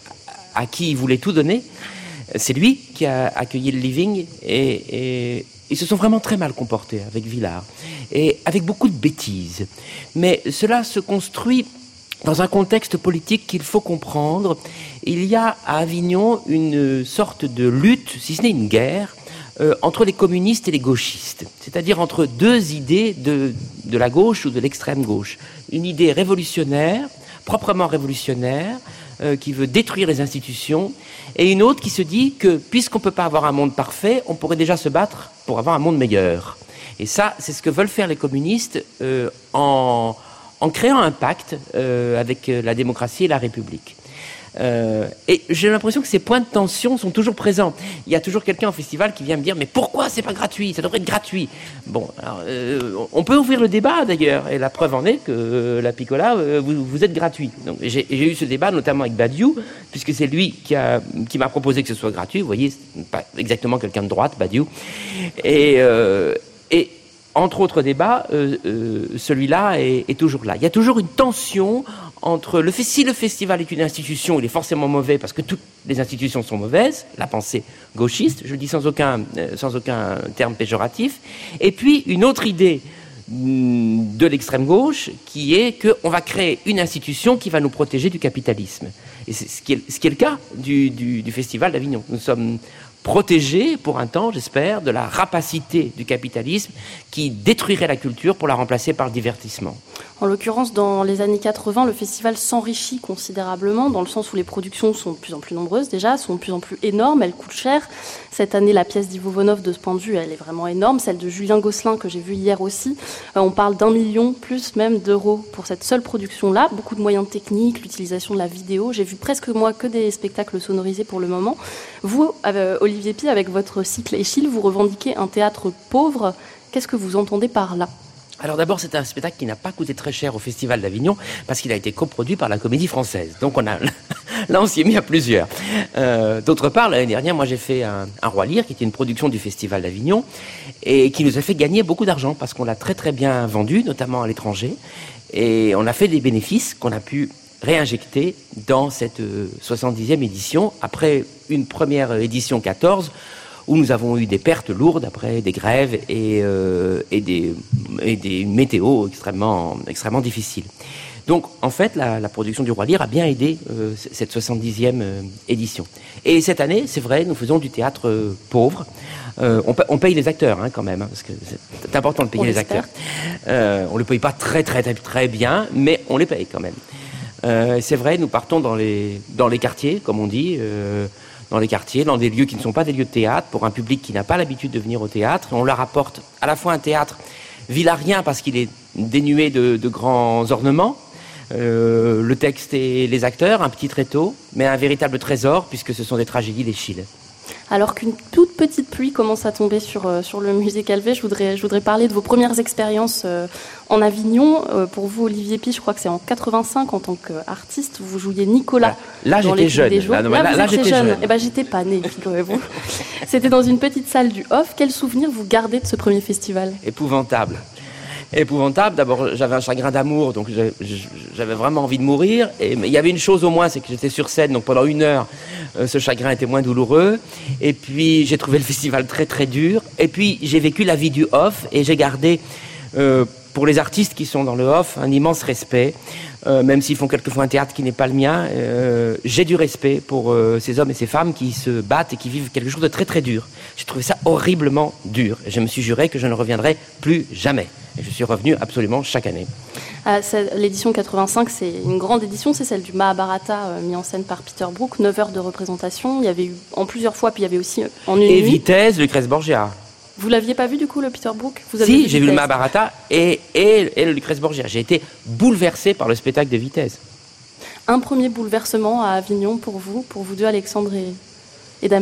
à qui il voulait tout donner, c'est lui qui a accueilli le Living et, et ils se sont vraiment très mal comportés avec Villard et avec beaucoup de bêtises. Mais cela se construit dans un contexte politique qu'il faut comprendre. Il y a à Avignon une sorte de lutte, si ce n'est une guerre, Euh, entre les communistes et les gauchistes, c'est-à-dire entre deux idées de, de la gauche ou de l'extrême gauche. Une idée révolutionnaire, proprement révolutionnaire, euh, qui veut détruire les institutions, et une autre qui se dit que, puisqu'on ne peut pas avoir un monde parfait, on pourrait déjà se battre pour avoir un monde meilleur. Et ça, c'est ce que veulent faire les communistes euh, en, en créant un pacte euh, avec la démocratie et la République. Euh, et j'ai l'impression que ces points de tension sont toujours présents. Il y a toujours quelqu'un au festival qui vient me dire « Mais pourquoi c'est pas gratuit? Ça devrait être gratuit !» Bon, alors, euh, on peut ouvrir le débat d'ailleurs, et la preuve en est que euh, la Piccola, euh, vous, vous êtes gratuit. Donc, j'ai, j'ai eu ce débat notamment avec Badiou, puisque c'est lui qui, a, qui m'a proposé que ce soit gratuit. Vous voyez, c'est pas exactement quelqu'un de droite, Badiou. Et, euh, et entre autres débats, euh, euh, celui-là est, est toujours là. Il y a toujours une tension entre le si le festival est une institution, il est forcément mauvais parce que toutes les institutions sont mauvaises, la pensée gauchiste, je le dis sans aucun, euh, sans aucun terme péjoratif, et puis une autre idée de l'extrême gauche qui est qu'on va créer une institution qui va nous protéger du capitalisme. Et c'est ce qui est, ce qui est le cas du, du, du Festival d'Avignon. Nous sommes protégés pour un temps, j'espère, de la rapacité du capitalisme qui détruirait la culture pour la remplacer par le divertissement. En l'occurrence, dans les années quatre-vingts, le festival s'enrichit considérablement, dans le sens où les productions sont de plus en plus nombreuses déjà, sont de plus en plus énormes, elles coûtent cher. Cette année, la pièce d'Ivo Vonov, de ce point de vue, elle est vraiment énorme. Celle de Julien Gosselin, que j'ai vue hier aussi, euh, on parle d'un million, plus même d'euros pour cette seule production-là. Beaucoup de moyens techniques, l'utilisation de la vidéo. J'ai vu presque, moi, que des spectacles sonorisés pour le moment. Vous, euh, Olivier Py, avec votre cycle Échille, vous revendiquez un théâtre pauvre. Qu'est-ce que vous entendez par là ? Alors d'abord, c'est un spectacle qui n'a pas coûté très cher au Festival d'Avignon parce qu'il a été coproduit par la Comédie Française. Donc on a, là, on s'y est mis à plusieurs. Euh, d'autre part, l'année dernière, moi j'ai fait un, un Roi Lear qui était une production du Festival d'Avignon et qui nous a fait gagner beaucoup d'argent parce qu'on l'a très très bien vendu, notamment à l'étranger. Et on a fait des bénéfices qu'on a pu réinjecter dans cette soixante-dixième édition après une première édition quatorze où nous avons eu des pertes lourdes après des grèves et, euh, et, des, et des météos extrêmement, extrêmement difficiles. Donc, en fait, la, la production du Roi Lear a bien aidé euh, cette soixante-dixième euh, édition. Et cette année, c'est vrai, nous faisons du théâtre euh, pauvre. Euh, on, on paye les acteurs, hein, quand même, hein, parce que c'est important de payer on les acteurs. Euh, on ne les paye pas très, très, très, très bien, mais on les paye quand même. Euh, c'est vrai, nous partons dans les, dans les quartiers, comme on dit, euh, dans les quartiers, dans des lieux qui ne sont pas des lieux de théâtre, pour un public qui n'a pas l'habitude de venir au théâtre. On leur apporte à la fois un théâtre villarien, parce qu'il est dénué de, de grands ornements, euh, le texte et les acteurs, un petit tréteau, mais un véritable trésor, puisque ce sont des tragédies d'Échille. Alors qu'une toute petite pluie commence à tomber sur, euh, sur le musée Calvet, je voudrais, je voudrais parler de vos premières expériences euh, en Avignon. Euh, pour vous, Olivier Py, je crois que c'est en quatre-vingt-cinq, en tant qu'artiste, vous jouiez Nicolas. Là, là j'étais jeune. Là, là, là, là, là j'étais jeune. jeune. Eh ben, j'étais pas née, figurez-vous. C'était dans une petite salle du Off. Quel souvenir vous gardez de ce premier festival ? Épouvantable. Épouvantable. D'abord, j'avais un chagrin d'amour, donc j'avais vraiment envie de mourir. Et il y avait une chose au moins, c'est que j'étais sur scène, donc pendant une heure, euh, ce chagrin était moins douloureux. Et puis, j'ai trouvé le festival très très dur. Et puis, j'ai vécu la vie du off et j'ai gardé, euh, pour les artistes qui sont dans le off, un immense respect. Euh, même s'ils font quelquefois un théâtre qui n'est pas le mien, euh, j'ai du respect pour euh, ces hommes et ces femmes qui se battent et qui vivent quelque chose de très très dur. J'ai trouvé ça horriblement dur. Et je me suis juré que je ne reviendrai plus jamais. Et je suis revenu absolument chaque année. Ah, l'édition quatre-vingt-cinq, c'est une grande édition, c'est celle du Mahabharata, euh, mis en scène par Peter Brook, neuf heures de représentation. Il y avait eu en plusieurs fois, puis il y avait aussi en une et nuit. Vitesse, Lucrèce Borgia. Vous l'aviez pas vu du coup, le Peter Brook ? Vous Si, j'ai vu le Mahabharata et, et, et le Lucrèce Borgia. J'ai été bouleversé par le spectacle de Vitesse. Un premier bouleversement à Avignon pour vous, pour vous deux, Alexandre et, et Damien ?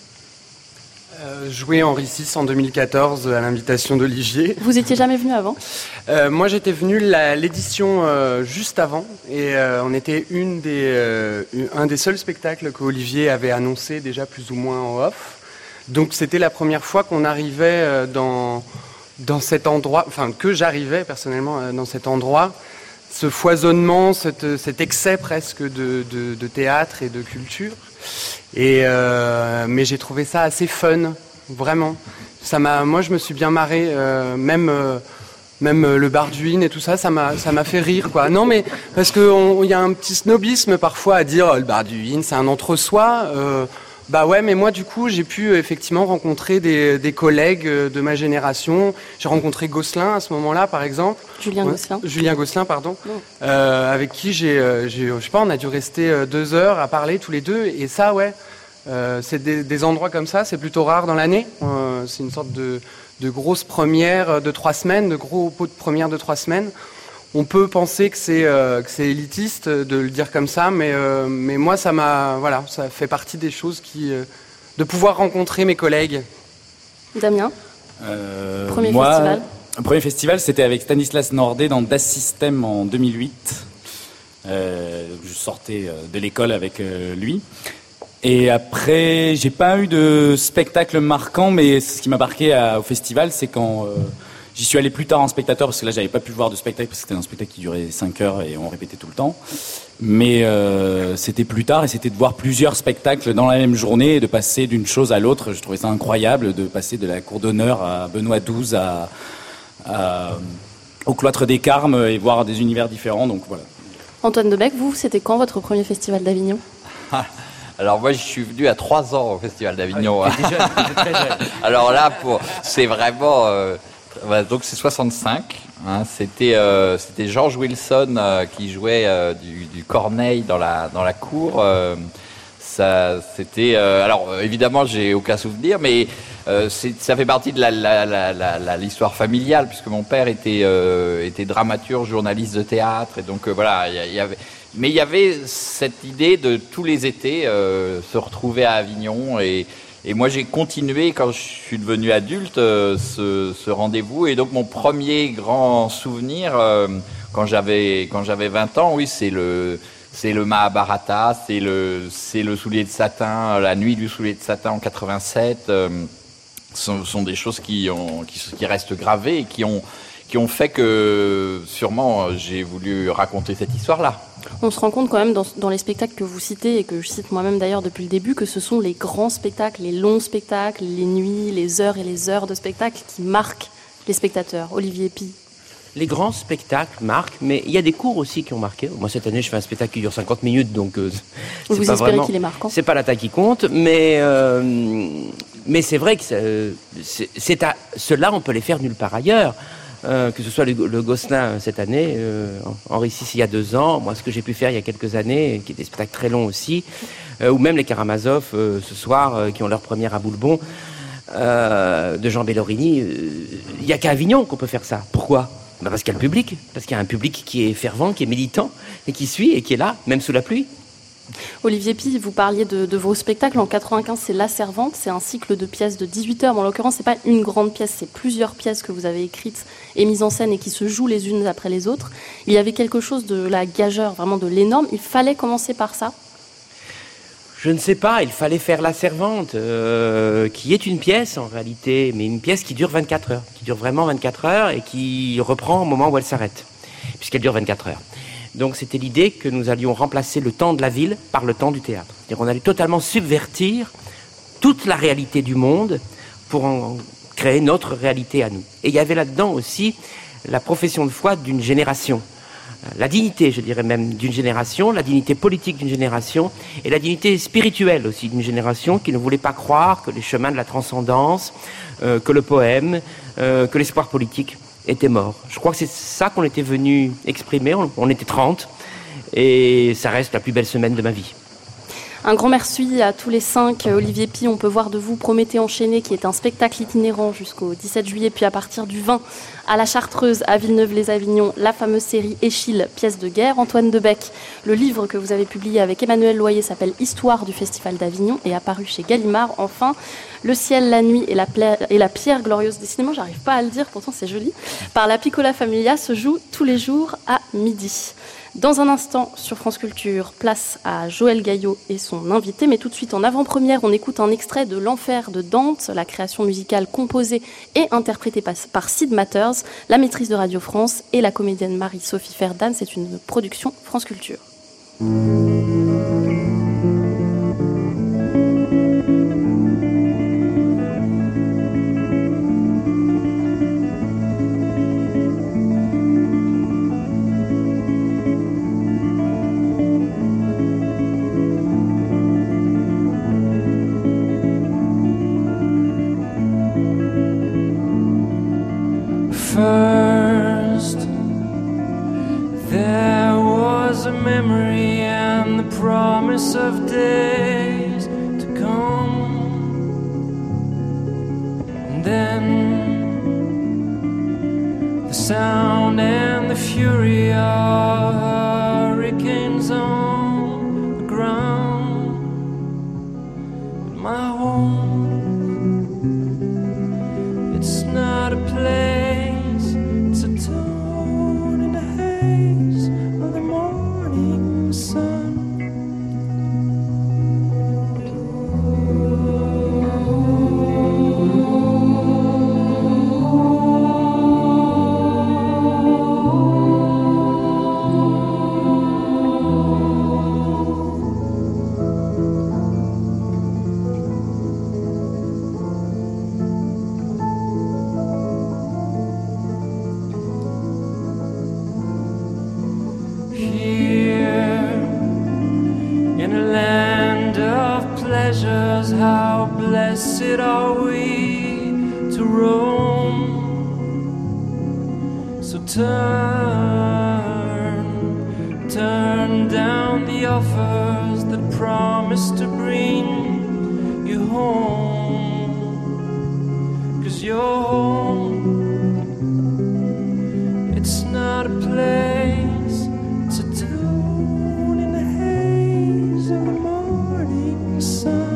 Euh, joué Henri six en deux mille quatorze à l'invitation d'Olivier. Vous étiez jamais venu avant ? euh, Moi j'étais venu la, l'édition euh, juste avant et euh, on était une des, euh, un des seuls spectacles qu'Olivier avait annoncé déjà plus ou moins en off. Donc c'était la première fois qu'on arrivait dans, dans cet endroit, enfin que j'arrivais personnellement dans cet endroit, ce foisonnement, cet, cet excès presque de, de, de théâtre et de culture. Et euh, mais j'ai trouvé ça assez fun, vraiment. Ça m'a, moi je me suis bien marré, euh, même euh, même le Barduin et tout ça, ça m'a ça m'a fait rire quoi. Non mais parce que il y a un petit snobisme parfois à dire oh, le Barduin c'est un entre-soi. Euh, Bah ouais, mais moi du coup j'ai pu effectivement rencontrer des, des collègues de ma génération. J'ai rencontré Gosselin à ce moment-là, par exemple. Julien ouais. Gosselin. Julien Gosselin, pardon. Euh, avec qui j'ai, j'ai, je sais pas, on a dû rester deux heures à parler tous les deux. Et ça, ouais, euh, c'est des, des endroits comme ça, c'est plutôt rare dans l'année. Euh, c'est une sorte de, de grosse première de trois semaines, de gros pots de première de trois semaines, on peut penser que c'est euh, que c'est élitiste de le dire comme ça, mais euh, mais moi ça m'a voilà, ça fait partie des choses qui euh, de pouvoir rencontrer mes collègues. Damien, euh, premier moi, festival. Le premier festival, c'était avec Stanislas Nordet dans Das System en deux mille huit. Euh, je sortais de l'école avec euh, lui. Et après, j'ai pas eu de spectacle marquant, mais ce qui m'a marqué à, au festival, c'est quand euh, j'y suis allé plus tard en spectateur, parce que là, j'avais pas pu voir de spectacle, parce que c'était un spectacle qui durait cinq heures et on répétait tout le temps. Mais euh, c'était plus tard, et c'était de voir plusieurs spectacles dans la même journée, et de passer d'une chose à l'autre. Je trouvais ça incroyable, de passer de la cour d'honneur à Benoît douze, à, à, au cloître des Carmes, et voir des univers différents, donc voilà. Antoine Debec, vous, c'était quand votre premier festival d'Avignon ? Alors moi, je suis venu à trois ans au Festival d'Avignon. Ah, t'étais jeune, t'étais très jeune. Alors là, pour, c'est vraiment... Euh, donc c'est soixante-cinq. Hein, c'était, euh, c'était George Wilson euh, qui jouait euh, du, du Corneille dans la, dans la cour. Euh, ça, c'était... Euh, alors évidemment, j'ai aucun souvenir, mais euh, c'est, ça fait partie de la, la, la, la, la, l'histoire familiale, puisque mon père était, euh, était dramaturge, journaliste de théâtre. Et donc euh, voilà, il y, y avait... Mais il y avait cette idée de tous les étés euh, se retrouver à Avignon et, et moi j'ai continué quand je suis devenu adulte euh, ce, ce rendez-vous et donc mon premier grand souvenir euh, quand j'avais quand j'avais vingt ans, oui, c'est le c'est le Mahabharata, c'est le c'est le soulier de satin, la nuit du soulier de satin en quatre-vingt-sept. Euh, sont, sont des choses qui ont qui, qui restent gravées et qui ont qui ont fait que sûrement j'ai voulu raconter cette histoire-là. On se rend compte quand même dans, dans les spectacles que vous citez et que je cite moi-même d'ailleurs depuis le début que ce sont les grands spectacles, les longs spectacles, les nuits, les heures et les heures de spectacle qui marquent les spectateurs. Olivier Pi. Les grands spectacles marquent, mais il y a des courts aussi qui ont marqué. Moi cette année je fais un spectacle qui dure cinquante minutes, donc euh, c'est vous pas espérez vraiment, qu'il est marquant. C'est pas la taille qui compte, mais euh, mais c'est vrai que ça, c'est, c'est à ceux-là on peut les faire nulle part ailleurs. Euh, que ce soit le, le Gosselin cette année, euh, Henri six il y a deux ans, moi ce que j'ai pu faire il y a quelques années, qui est des spectacles très longs aussi, euh, ou même les Karamazov euh, ce soir, euh, qui ont leur première à Boulbon, euh, de Jean Bellorini. Il euh, n'y a qu'à Avignon qu'on peut faire ça. Pourquoi ? Ben parce qu'il y a le public, parce qu'il y a un public qui est fervent, qui est militant, et qui suit, et qui est là, même sous la pluie. Olivier Pi, vous parliez de, de vos spectacles. En quatre-vingt-quinze, c'est La Servante. C'est un cycle de pièces de dix-huit heures. Mais en l'occurrence, c'est pas une grande pièce. C'est plusieurs pièces que vous avez écrites et mises en scène et qui se jouent les unes après les autres. Il y avait quelque chose de la gageure, vraiment de l'énorme. Il fallait commencer par ça. Je ne sais pas. Il fallait faire La Servante, euh, qui est une pièce en réalité, mais une pièce qui dure vingt-quatre heures. Qui dure vraiment vingt-quatre heures et qui reprend au moment où elle s'arrête. Puisqu'elle dure vingt-quatre heures. Donc c'était l'idée que nous allions remplacer le temps de la ville par le temps du théâtre. C'est-à-dire qu'on allait totalement subvertir toute la réalité du monde pour en créer notre réalité à nous. Et il y avait là-dedans aussi la profession de foi d'une génération. La dignité, je dirais même, d'une génération, la dignité politique d'une génération et la dignité spirituelle aussi d'une génération qui ne voulait pas croire que les chemins de la transcendance, euh, que le poème, euh, que l'espoir politique était mort. Je crois que c'est ça qu'on était venu exprimer. On, on était trente et ça reste la plus belle semaine de ma vie. Un grand merci à tous les cinq. Olivier Pi, on peut voir de vous Prométhée enchaîné, qui est un spectacle itinérant jusqu'au dix-sept juillet, puis à partir du vingt à la Chartreuse, à Villeneuve-les-Avignon, la fameuse série Échille, pièce de guerre. Antoine Debec, le livre que vous avez publié avec Emmanuel Loyer s'appelle Histoire du Festival d'Avignon et apparu chez Gallimard. Enfin, Le ciel, la nuit et la, pla- et la pierre glorieuse. Décidément, j'arrive pas à le dire, pourtant c'est joli. Par la Piccola Familia se joue tous les jours à midi. Dans un instant, sur France Culture, place à Joël Gaillot et son invité. Mais tout de suite, en avant-première, on écoute un extrait de L'Enfer de Dante, la création musicale composée et interprétée par Sid Matters, la maîtrise de Radio France et la comédienne Marie-Sophie Ferdan. C'est une production France Culture. First, there was a memory and the promise of days to come. And then the sound and the the fury of hurricanes on the ground. But my home, it's not a place, it's a tone in the haze of the morning sun. How blessed are we to roam. So turn, turn down the offers that promise to bring you home. 'Cause your home, it's not a place, it's a tune in the haze of the morning sun.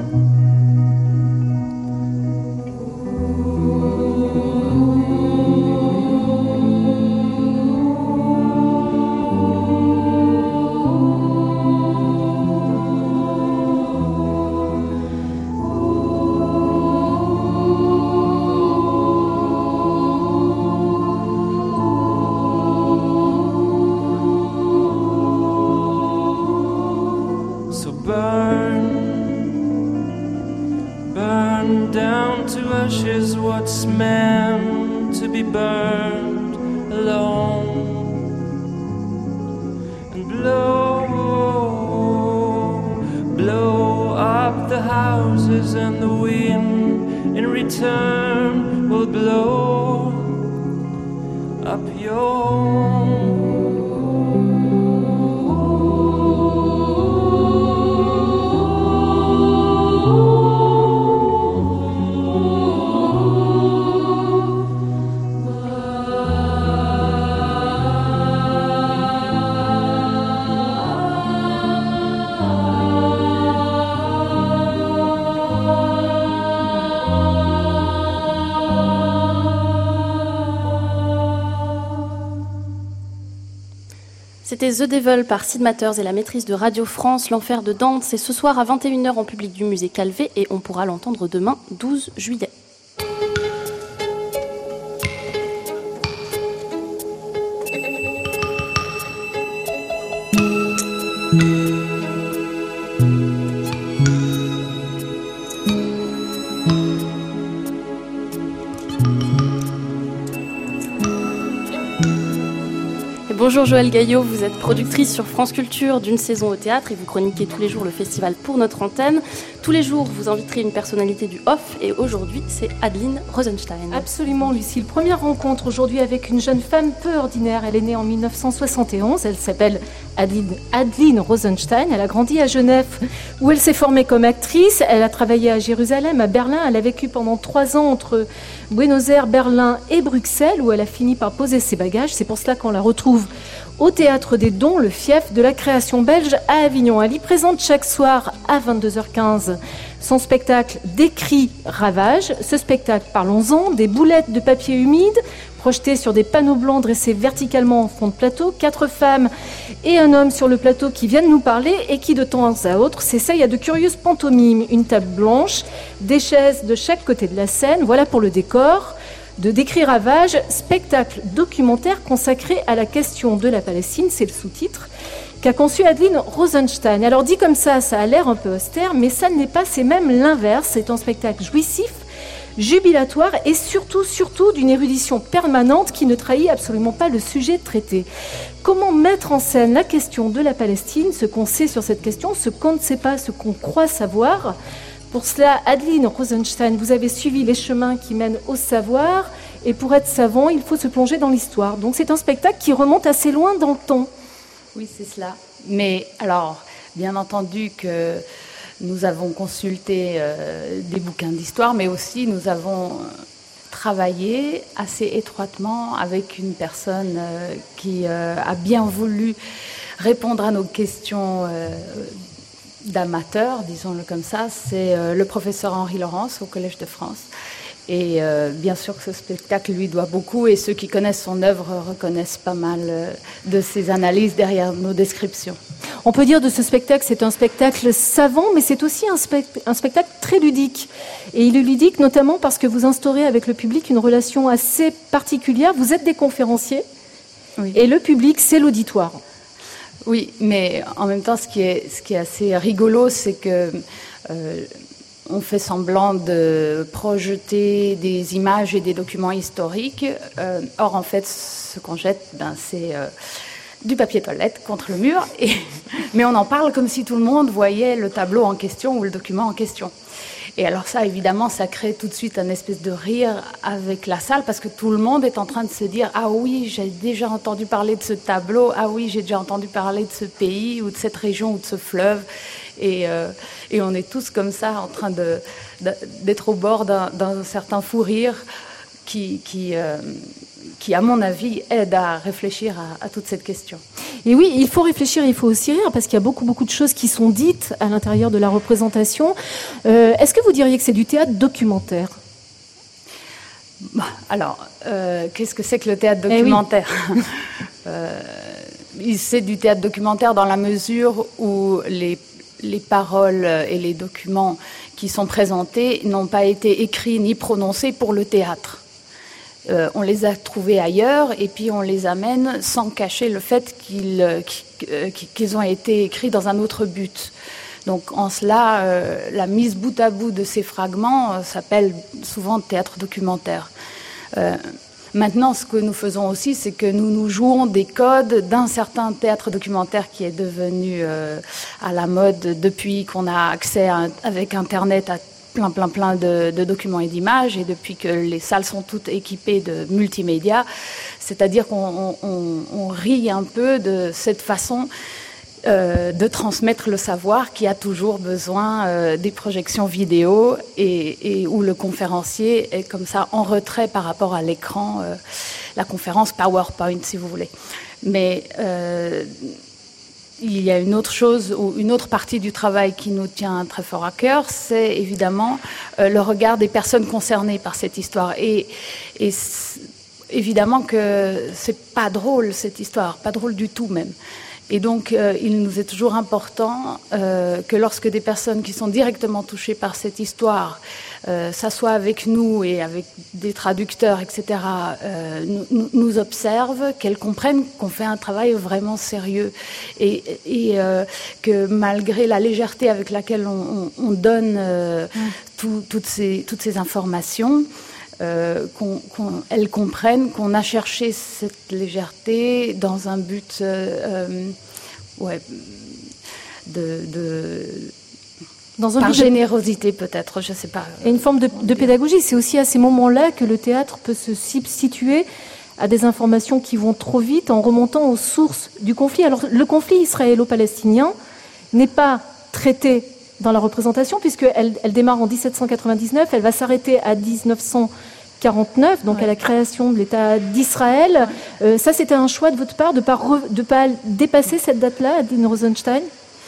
What's meant to be burned alone, and blow, blow up the houses, and the wind in return will blow up your home. C'était The Devil par Sid Matters et la maîtrise de Radio France. L'enfer de Dante, c'est ce soir à vingt et une heures en public du musée Calvé et on pourra l'entendre demain douze juillet. Bonjour Joëlle Gaillot, vous êtes productrice sur France Culture d'une saison au théâtre et vous chroniquez tous les jours le festival pour notre antenne. Tous les jours, vous inviterez une personnalité du off et aujourd'hui, c'est Adeline Rosenstein. Absolument, Lucille. Première rencontre aujourd'hui avec une jeune femme peu ordinaire. Elle est née en mille neuf cent soixante et onze. Elle s'appelle Adeline, Adeline Rosenstein. Elle a grandi à Genève où elle s'est formée comme actrice. Elle a travaillé à Jérusalem, à Berlin. Elle a vécu pendant trois ans entre Buenos Aires, Berlin et Bruxelles où elle a fini par poser ses bagages. C'est pour cela qu'on la retrouve au Théâtre des Dons, le fief de la création belge à Avignon. Elle y présente chaque soir à vingt-deux heures quinze son spectacle Décrit Ravage. Ce spectacle, parlons-en, des boulettes de papier humide projetées sur des panneaux blancs dressés verticalement en fond de plateau. Quatre femmes et un homme sur le plateau qui viennent nous parler et qui, de temps à autre, s'essayent à de curieuses pantomimes. Une table blanche, des chaises de chaque côté de la scène. Voilà pour le décor. De Décrit Ravage, spectacle documentaire consacré à la question de la Palestine, c'est le sous-titre, qu'a conçu Adeline Rosenstein. Alors dit comme ça, ça a l'air un peu austère, mais ça ne l'est pas, c'est même l'inverse. C'est un spectacle jouissif, jubilatoire et surtout, surtout d'une érudition permanente qui ne trahit absolument pas le sujet traité. Comment mettre en scène la question de la Palestine, ce qu'on sait sur cette question, ce qu'on ne sait pas, ce qu'on croit savoir. Pour cela, Adeline Rosenstein, vous avez suivi les chemins qui mènent au savoir, et pour être savant, il faut se plonger dans l'histoire. Donc c'est un spectacle qui remonte assez loin dans le temps. Oui, c'est cela. Mais alors, bien entendu que nous avons consulté euh, des bouquins d'histoire, mais aussi nous avons travaillé assez étroitement avec une personne euh, qui euh, a bien voulu répondre à nos questions euh, d'amateurs, disons-le comme ça. C'est euh, le professeur Henri Laurence au Collège de France. Et euh, bien sûr que ce spectacle lui doit beaucoup, et ceux qui connaissent son œuvre reconnaissent pas mal euh, de ses analyses derrière nos descriptions. On peut dire de ce spectacle, c'est un spectacle savant, mais c'est aussi un, spect- un spectacle très ludique. Et il est ludique notamment parce que vous instaurez avec le public une relation assez particulière. Vous êtes des conférenciers, oui. Et le public, c'est l'auditoire. Oui, mais en même temps, ce qui est, ce qui est assez rigolo, c'est que... Euh, on fait semblant de projeter des images et des documents historiques. Euh, or, en fait, ce qu'on jette, ben, c'est euh, du papier toilette contre le mur. Et... Mais on en parle comme si tout le monde voyait le tableau en question ou le document en question. Et alors ça, évidemment, ça crée tout de suite un espèce de rire avec la salle, parce que tout le monde est en train de se dire « Ah oui, j'ai déjà entendu parler de ce tableau. Ah oui, j'ai déjà entendu parler de ce pays ou de cette région ou de ce fleuve. » Et, euh, et on est tous comme ça en train de, de, d'être au bord d'un, d'un certain fou rire qui, qui, euh, qui, à mon avis, aide à réfléchir à, à toute cette question. Et oui, il faut réfléchir, il faut aussi rire, parce qu'il y a beaucoup, beaucoup de choses qui sont dites à l'intérieur de la représentation. Euh, est-ce que vous diriez que c'est du théâtre documentaire ? Alors, euh, qu'est-ce que c'est que le théâtre documentaire ? Eh oui. euh, c'est du théâtre documentaire dans la mesure où les les paroles et les documents qui sont présentés n'ont pas été écrits ni prononcés pour le théâtre. Euh, on les a trouvés ailleurs et puis on les amène sans cacher le fait qu'ils, qu'ils ont été écrits dans un autre but. Donc en cela, euh, la mise bout à bout de ces fragments euh, s'appelle souvent théâtre documentaire. Euh, Maintenant, ce que nous faisons aussi, c'est que nous nous jouons des codes d'un certain théâtre documentaire qui est devenu euh, à la mode depuis qu'on a accès à, avec Internet à plein, plein, plein de, de documents et d'images, et depuis que les salles sont toutes équipées de multimédia. C'est-à-dire qu'on on, on rit un peu de cette façon Euh, de transmettre le savoir qui a toujours besoin euh, des projections vidéo et, et où le conférencier est comme ça en retrait par rapport à l'écran, euh, la conférence PowerPoint si vous voulez. Mais euh, il y a une autre chose, ou une autre partie du travail qui nous tient très fort à cœur, c'est évidemment euh, le regard des personnes concernées par cette histoire. Et, et évidemment que c'est pas drôle cette histoire, pas drôle du tout même. Et donc, euh, il nous est toujours important euh, que lorsque des personnes qui sont directement touchées par cette histoire euh, s'assoient avec nous et avec des traducteurs, et cetera, euh, nous, nous observent, qu'elles comprennent qu'on fait un travail vraiment sérieux et, et euh, que malgré la légèreté avec laquelle on, on, on donne euh, mmh. tout, toutes ces, toutes ces informations, Euh, qu'on, qu'on, elles comprennent qu'on a cherché cette légèreté dans un but euh, euh, ouais, de, de dans un par but générosité de... peut-être, je ne sais pas. Et une forme de, de pédagogie. C'est aussi à ces moments-là que le théâtre peut se substituer à des informations qui vont trop vite en remontant aux sources du conflit. Alors le conflit israélo-palestinien n'est pas traité dans la représentation, puisqu'elle elle démarre en dix-sept cent quatre-vingt-dix-neuf, elle va s'arrêter à dix-neuf cent quarante-neuf, donc ouais. à la création de l'État d'Israël. Euh, ça, c'était un choix de votre part de ne pas, re, de pas dépasser cette date-là, Adeline Rosenstein ?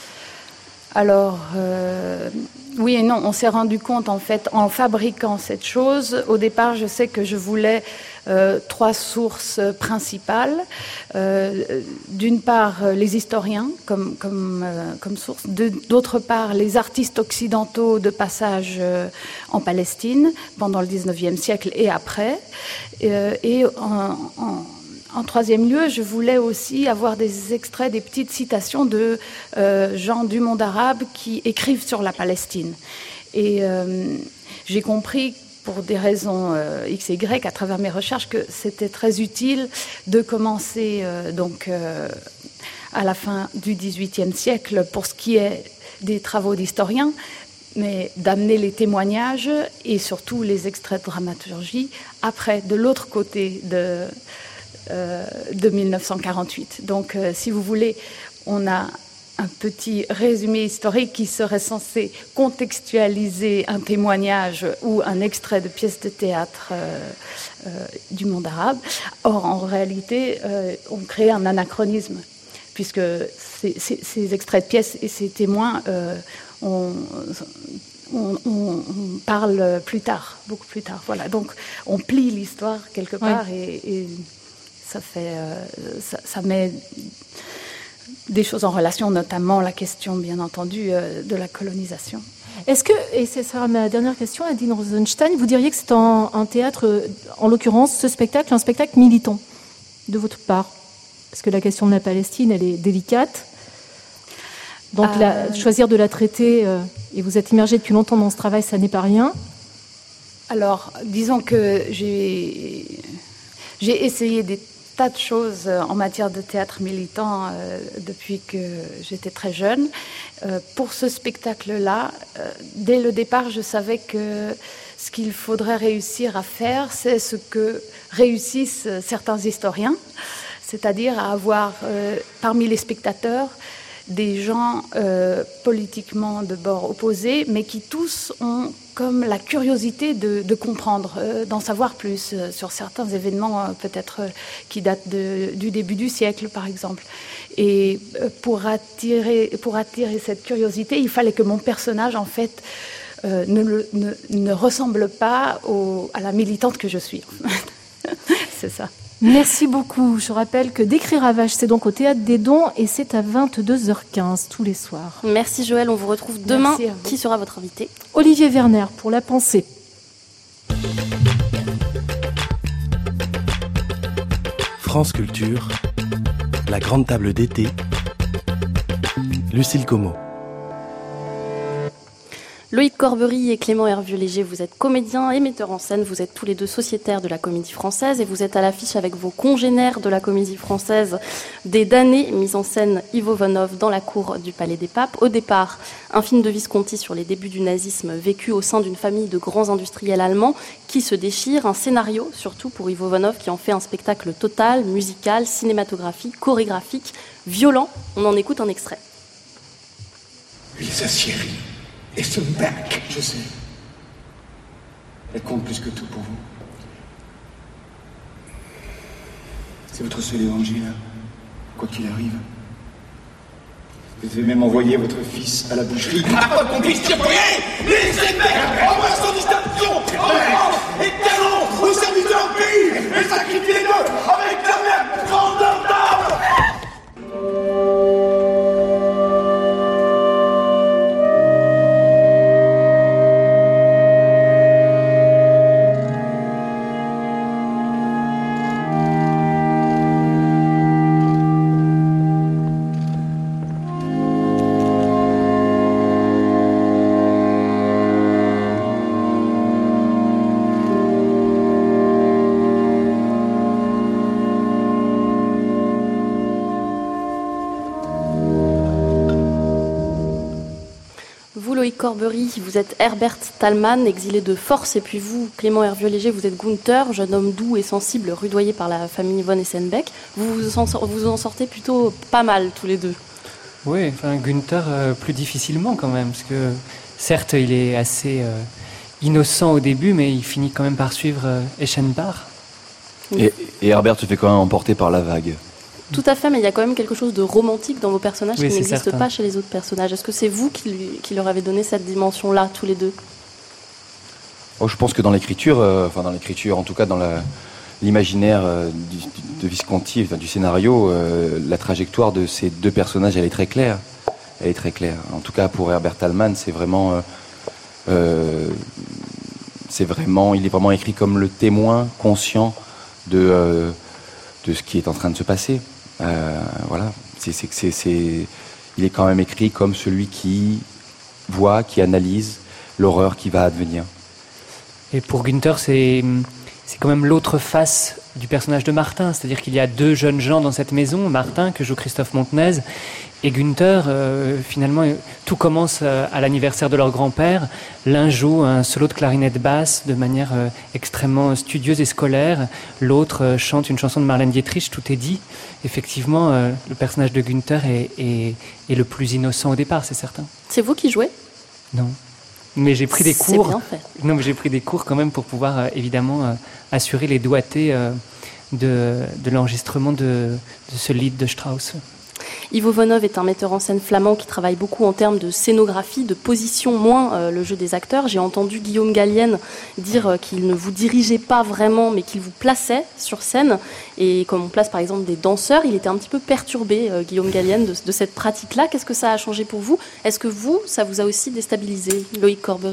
Alors, euh, oui et non. On s'est rendu compte, en fait, en fabriquant cette chose, au départ, je sais que je voulais euh, trois sources principales. Euh, d'une part, les historiens comme, comme, euh, comme source. De, d'autre part, les artistes occidentaux de passage euh, en Palestine pendant le dix-neuvième siècle et après. Euh, et en... en En troisième lieu, je voulais aussi avoir des extraits, des petites citations de euh, gens du monde arabe qui écrivent sur la Palestine. Et euh, j'ai compris, pour des raisons euh, X et Y, à travers mes recherches, que c'était très utile de commencer euh, donc euh, à la fin du dix-huitième siècle pour ce qui est des travaux d'historiens, mais d'amener les témoignages et surtout les extraits de dramaturgie après, de l'autre côté de... Euh, de mille neuf cent quarante-huit. Donc, euh, si vous voulez, on a un petit résumé historique qui serait censé contextualiser un témoignage ou un extrait de pièce de théâtre euh, euh, du monde arabe. Or, en réalité, euh, on crée un anachronisme, puisque ces, ces, ces extraits de pièces et ces témoins, euh, on, on, on, on parle plus tard, beaucoup plus tard. Voilà. Donc, on plie l'histoire quelque part, oui. et, et ça fait, euh, ça, ça met des choses en relation, notamment la question, bien entendu, euh, de la colonisation. Est-ce que, et ce sera ma dernière question, Adeline Rosenstein, vous diriez que c'est un, un théâtre, en l'occurrence, ce spectacle, un spectacle militant, de votre part? Parce que la question de la Palestine, elle est délicate. Donc, euh... la, choisir de la traiter, euh, et vous êtes immergé depuis longtemps dans ce travail, ça n'est pas rien. Alors, disons que j'ai, j'ai essayé des tas de choses en matière de théâtre militant euh, depuis que j'étais très jeune. Euh, pour ce spectacle-là, euh, dès le départ, je savais que ce qu'il faudrait réussir à faire, c'est ce que réussissent certains historiens, c'est-à-dire à avoir euh, parmi les spectateurs des gens euh, politiquement de bord opposés, mais qui tous ont comme la curiosité de, de comprendre, euh, d'en savoir plus euh, sur certains événements, euh, peut-être euh, qui datent de, du début du siècle, par exemple. Et euh, pour attirer, pour attirer cette curiosité, il fallait que mon personnage, en fait, euh, ne, ne, ne ressemble pas au, à la militante que je suis. C'est ça. Merci beaucoup. Je rappelle que Décrire Ravage, c'est donc au Théâtre des Dons et c'est à vingt-deux heures quinze tous les soirs. Merci Joëlle, on vous retrouve demain. Qui sera votre invité? Olivier Werner pour La Pensée. France Culture, la grande table d'été, Lucille Como. Loïc Corbery et Clément Hervieux-Léger, vous êtes comédiens et metteurs en scène, vous êtes tous les deux sociétaires de la Comédie Française et vous êtes à l'affiche avec vos congénères de la Comédie Française des damnés, mise en scène Ivo Vanov dans la cour du Palais des Papes. Au départ, un film de Visconti sur les débuts du nazisme vécu au sein d'une famille de grands industriels allemands qui se déchirent, un scénario surtout pour Ivo Vanov qui en fait un spectacle total, musical, cinématographique, chorégraphique, violent. On en écoute un extrait. Les aciéries. Et ce bac, je sais. Elle compte plus que tout pour vous. C'est votre seul évangile, quoi qu'il arrive. Vous devez même envoyer votre fils à la boucherie. Afin qu'on puisse surveiller les évêques en voie sans distinction, enfants et talents au service de leur pays, et sacrifier les deux avec la même grandeur d'âme. Loïc Corbery, vous êtes Herbert Thalmann, exilé de force, et puis vous, Clément Hervieux-Léger, vous êtes Gunther, jeune homme doux et sensible, rudoyé par la famille von Essenbeck. Vous vous en, vous en sortez plutôt pas mal, tous les deux. Oui, enfin, Gunther, euh, plus difficilement quand même, parce que certes, il est assez euh, innocent au début, mais il finit quand même par suivre euh, Eschenbach. Et, et Herbert se fait quand même emporter par la vague. Tout à fait, mais il y a quand même quelque chose de romantique dans vos personnages oui, qui n'existe certain. pas chez les autres personnages. Est-ce que c'est vous qui, lui, qui leur avez donné cette dimension-là, tous les deux? Oh, je pense que dans l'écriture, euh, enfin dans l'écriture, en tout cas dans la, l'imaginaire euh, du, de Visconti, enfin, du scénario, euh, la trajectoire de ces deux personnages, elle est très claire. Elle est très claire. En tout cas, pour Herbert Thalmann, c'est vraiment, euh, euh, c'est vraiment, il est vraiment écrit comme le témoin conscient de euh, de ce qui est en train de se passer. Euh, voilà, c'est, c'est, c'est, c'est, il est quand même écrit comme celui qui voit, qui analyse l'horreur qui va advenir. Et pour Gunther, c'est, c'est quand même l'autre face du personnage de Martin, c'est-à-dire qu'il y a deux jeunes gens dans cette maison, Martin, que joue Christophe Montenez, et Günther. Euh, finalement, tout commence euh, à l'anniversaire de leur grand-père. L'un joue un solo de clarinette basse de manière euh, extrêmement studieuse et scolaire. L'autre euh, chante une chanson de Marlène Dietrich, tout est dit. Effectivement, euh, le personnage de Günther est, est, est le plus innocent au départ, c'est certain. C'est vous qui jouez ? Non. Mais j'ai pris des C'est cours. bien fait. Non, mais j'ai pris des cours quand même pour pouvoir euh, évidemment euh, assurer les doigtés euh, de, de l'enregistrement de, de ce lied de Strauss. Ivo Vonov est un metteur en scène flamand qui travaille beaucoup en termes de scénographie, de position, moins euh, le jeu des acteurs. J'ai entendu Guillaume Gallienne dire euh, qu'il ne vous dirigeait pas vraiment, mais qu'il vous plaçait sur scène. Et comme on place par exemple des danseurs, il était un petit peu perturbé, euh, Guillaume Gallienne, de, de cette pratique-là. Qu'est-ce que ça a changé pour vous ? Est-ce que vous, ça vous a aussi déstabilisé, Loïc Corbery ?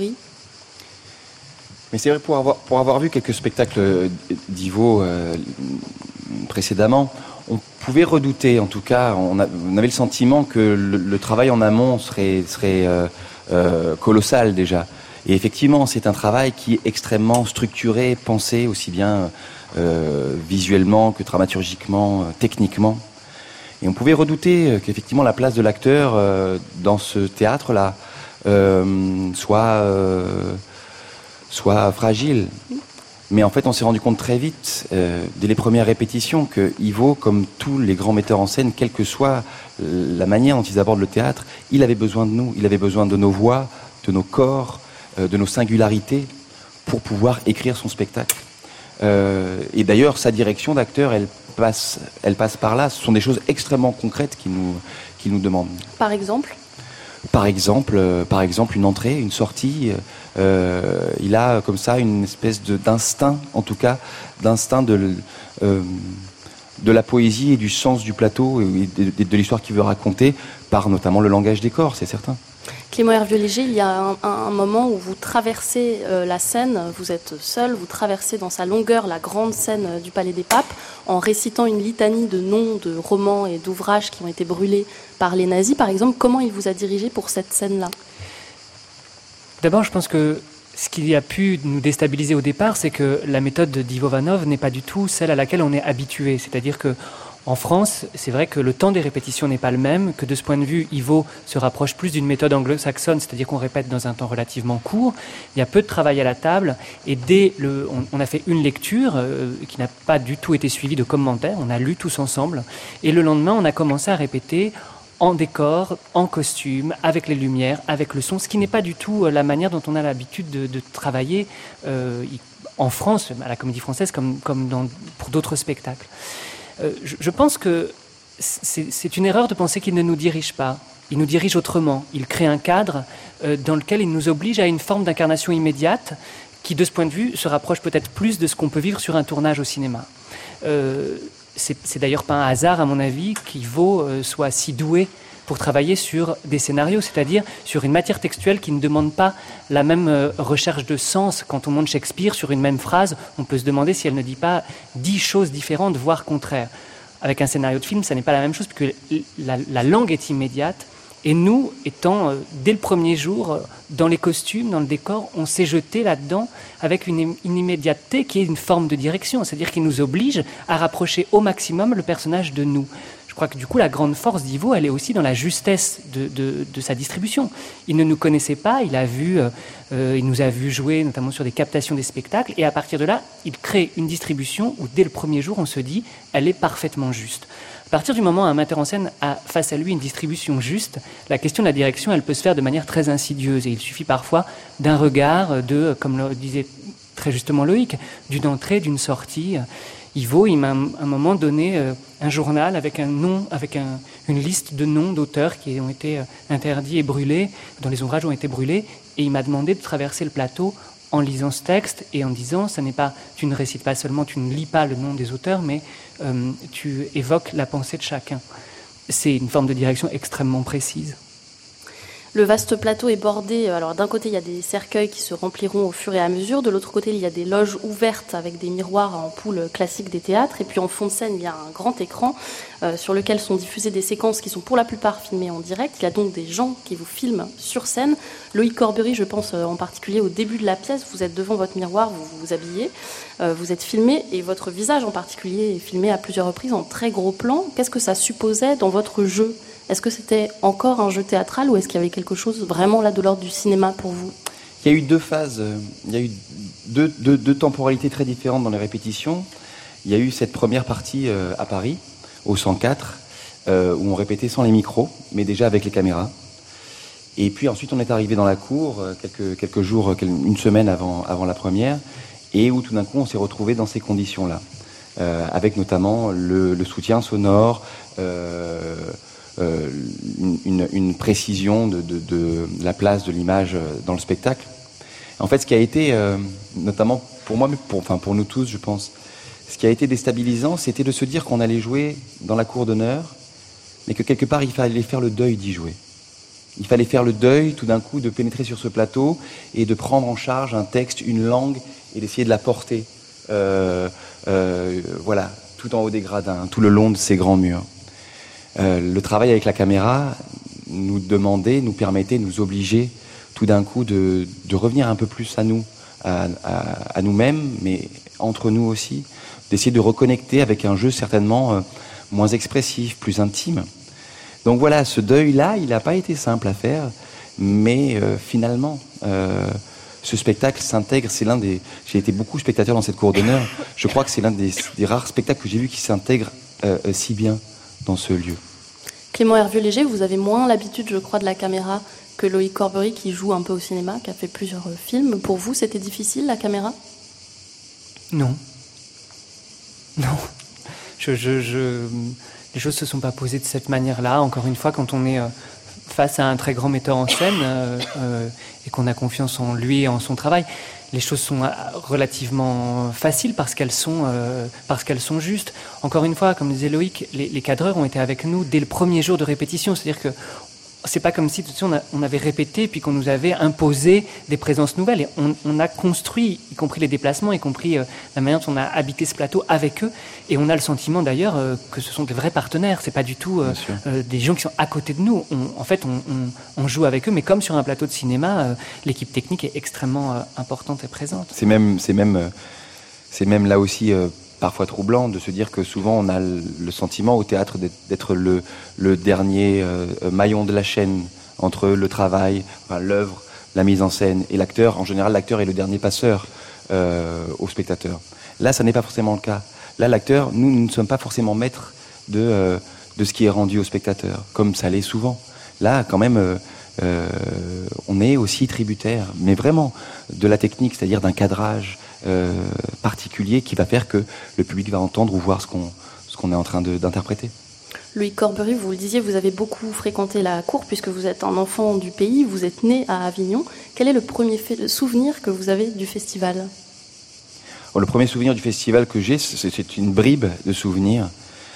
Mais c'est vrai, pour avoir, pour avoir vu quelques spectacles d'Ivo euh, précédemment, on pouvait redouter, en tout cas, on, a, on avait le sentiment que le, le travail en amont serait, serait euh, euh, colossal déjà. Et effectivement, c'est un travail qui est extrêmement structuré, pensé aussi bien euh, visuellement que dramaturgiquement, euh, techniquement. Et on pouvait redouter euh, qu'effectivement la place de l'acteur euh, dans ce théâtre-là euh, soit, euh, soit fragile. Mais en fait, on s'est rendu compte très vite, euh, dès les premières répétitions, que Ivo, comme tous les grands metteurs en scène, quelle que soit la manière dont ils abordent le théâtre, il avait besoin de nous, il avait besoin de nos voix, de nos corps, euh, de nos singularités, pour pouvoir écrire son spectacle. Euh, et d'ailleurs, sa direction d'acteur, elle passe, elle passe par là. Ce sont des choses extrêmement concrètes qu'il nous, qu'il nous demande. Par exemple ? Par exemple, euh, par exemple, une entrée, une sortie. Euh, il a comme ça une espèce de, d'instinct, en tout cas, d'instinct de, euh, de la poésie et du sens du plateau et de, de, de l'histoire qu'il veut raconter, par notamment le langage des corps, c'est certain. Clément Hervieux-Léger, il y a un, un moment où vous traversez euh, la scène, vous êtes seul, vous traversez dans sa longueur la grande scène euh, du Palais des Papes en récitant une litanie de noms de romans et d'ouvrages qui ont été brûlés par les nazis. Par exemple, comment il vous a dirigé pour cette scène-là ? D'abord, je pense que ce qui a pu nous déstabiliser au départ, c'est que la méthode d'Ivo Vanov n'est pas du tout celle à laquelle on est habitué. C'est-à-dire que en France, c'est vrai que le temps des répétitions n'est pas le même, que de ce point de vue, Ivo se rapproche plus d'une méthode anglo-saxonne, c'est-à-dire qu'on répète dans un temps relativement court. Il y a peu de travail à la table, et dès le, on, on a fait une lecture euh, qui n'a pas du tout été suivie de commentaires. On a lu tous ensemble, et le lendemain, on a commencé à répéter en décor, en costume, avec les lumières, avec le son, ce qui n'est pas du tout la manière dont on a l'habitude de, de travailler euh, en France, à la Comédie Française, comme, comme dans, pour d'autres spectacles. Euh, je, je pense que c'est, c'est une erreur de penser qu'il ne nous dirige pas. Il nous dirige autrement. Il crée un cadre euh, dans lequel il nous oblige à une forme d'incarnation immédiate qui, de ce point de vue, se rapproche peut-être plus de ce qu'on peut vivre sur un tournage au cinéma. Euh, c'est, c'est d'ailleurs pas un hasard, à mon avis, qu'Ivo euh, soit si doué pour travailler sur des scénarios, c'est-à-dire sur une matière textuelle qui ne demande pas la même euh, recherche de sens. Quand on monte Shakespeare sur une même phrase, on peut se demander si elle ne dit pas dix choses différentes, voire contraires. Avec un scénario de film, ça n'est pas la même chose, puisque la, la langue est immédiate. Et nous, étant euh, dès le premier jour, euh, dans les costumes, dans le décor, on s'est jeté là-dedans avec une, une immédiateté qui est une forme de direction, c'est-à-dire qui nous oblige à rapprocher au maximum le personnage de nous. Je crois que du coup, la grande force d'Ivo, elle est aussi dans la justesse de, de, de sa distribution. Il ne nous connaissait pas, il a vu, euh, il nous a vu jouer, notamment sur des captations des spectacles, et à partir de là, il crée une distribution où, dès le premier jour, on se dit, elle est parfaitement juste. À partir du moment où un metteur en scène a face à lui une distribution juste, la question de la direction, elle peut se faire de manière très insidieuse, et il suffit parfois d'un regard, de, comme le disait très justement Loïc, d'une entrée, d'une sortie. Ivo, il m'a à un moment donné euh, un journal avec un nom, avec un, une liste de noms d'auteurs qui ont été euh, interdits et brûlés, dont les ouvrages ont été brûlés, et il m'a demandé de traverser le plateau en lisant ce texte et en disant, ça n'est pas, tu ne récites pas seulement, tu ne lis pas le nom des auteurs, mais euh, tu évoques la pensée de chacun. C'est une forme de direction extrêmement précise. Le vaste plateau est bordé, alors d'un côté il y a des cercueils qui se rempliront au fur et à mesure, de l'autre côté il y a des loges ouvertes avec des miroirs à ampoules classiques des théâtres, et puis en fond de scène il y a un grand écran euh, sur lequel sont diffusées des séquences qui sont pour la plupart filmées en direct. Il y a donc des gens qui vous filment sur scène. Loïc Corbery, je pense euh, en particulier au début de la pièce, vous êtes devant votre miroir, vous vous habillez, euh, vous êtes filmé, et votre visage en particulier est filmé à plusieurs reprises en très gros plan. Qu'est-ce que ça supposait dans votre jeu ? Est-ce que c'était encore un jeu théâtral ou est-ce qu'il y avait quelque chose vraiment là de l'ordre du cinéma pour vous ? Il y a eu deux phases, il y a eu deux, deux, deux temporalités très différentes dans les répétitions. Il y a eu cette première partie euh, à Paris, au cent quatre, euh, où on répétait sans les micros, mais déjà avec les caméras. Et puis ensuite on est arrivé dans la cour, euh, quelques, quelques jours, une semaine avant, avant la première, et où tout d'un coup on s'est retrouvé dans ces conditions-là, euh, avec notamment le, le soutien sonore, euh, Euh, une, une précision de, de, de la place de l'image dans le spectacle. En fait, ce qui a été, euh, notamment pour moi, mais pour, enfin pour nous tous, je pense, ce qui a été déstabilisant, c'était de se dire qu'on allait jouer dans la cour d'honneur, mais que quelque part, il fallait faire le deuil d'y jouer. Il fallait faire le deuil, tout d'un coup, de pénétrer sur ce plateau et de prendre en charge un texte, une langue, et d'essayer de la porter, euh, euh, voilà, tout en haut des gradins, tout le long de ces grands murs. Euh, le travail avec la caméra nous demandait, nous permettait, nous obligeait tout d'un coup de, de revenir un peu plus à nous, à, à, à nous-mêmes, mais entre nous aussi, d'essayer de reconnecter avec un jeu certainement euh, moins expressif, plus intime. Donc voilà, ce deuil-là, il n'a pas été simple à faire, mais euh, finalement, euh, ce spectacle s'intègre, c'est l'un des... J'ai été beaucoup spectateur dans cette cour d'honneur, je crois que c'est l'un des, des rares spectacles que j'ai vu qui s'intègre euh, si bien dans ce lieu. Clément Hervieux-Léger, vous avez moins l'habitude, je crois, de la caméra que Loïc Corbery, qui joue un peu au cinéma, qui a fait plusieurs films. Pour vous, c'était difficile, la caméra ? Non. Non. Je, je, je... Les choses ne se sont pas posées de cette manière-là. Encore une fois, quand on est face à un très grand metteur en scène euh, euh, et qu'on a confiance en lui et en son travail, les choses sont relativement faciles parce qu'elles sont, euh, parce qu'elles sont justes. Encore une fois, comme disait Loïc, les, les cadreurs ont été avec nous dès le premier jour de répétition. C'est-à-dire que c'est pas comme si tout de suite on, a, on avait répété puis qu'on nous avait imposé des présences nouvelles. Et on, on a construit, y compris les déplacements, y compris euh, la manière dont on a habité ce plateau avec eux. Et on a le sentiment d'ailleurs euh, que ce sont des vrais partenaires. C'est pas du tout euh, euh, des gens qui sont à côté de nous. On, en fait, on, on, on joue avec eux, mais comme sur un plateau de cinéma, euh, l'équipe technique est extrêmement euh, importante et présente. C'est même, c'est même, euh, c'est même là aussi. Euh, parfois troublant de se dire que souvent on a le sentiment au théâtre d'être le, le dernier euh, maillon de la chaîne entre le travail, enfin, l'œuvre, la mise en scène et l'acteur. En général, l'acteur est le dernier passeur euh, au spectateur. Là, ça n'est pas forcément le cas. Là, l'acteur, nous, nous ne sommes pas forcément maîtres de, euh, de ce qui est rendu au spectateur, comme ça l'est souvent. Là, quand même, euh, euh, on est aussi tributaire, mais vraiment, de la technique, c'est-à-dire d'un cadrage Euh, particulier qui va faire que le public va entendre ou voir ce qu'on ce qu'on est en train de, d'interpréter. Loïc Corbery, vous le disiez, vous avez beaucoup fréquenté la cour puisque vous êtes un enfant du pays, vous êtes né à Avignon. Quel est le premier fait, le souvenir que vous avez du festival ? Oh, le premier souvenir du festival que j'ai, c'est, c'est une bribe de souvenir.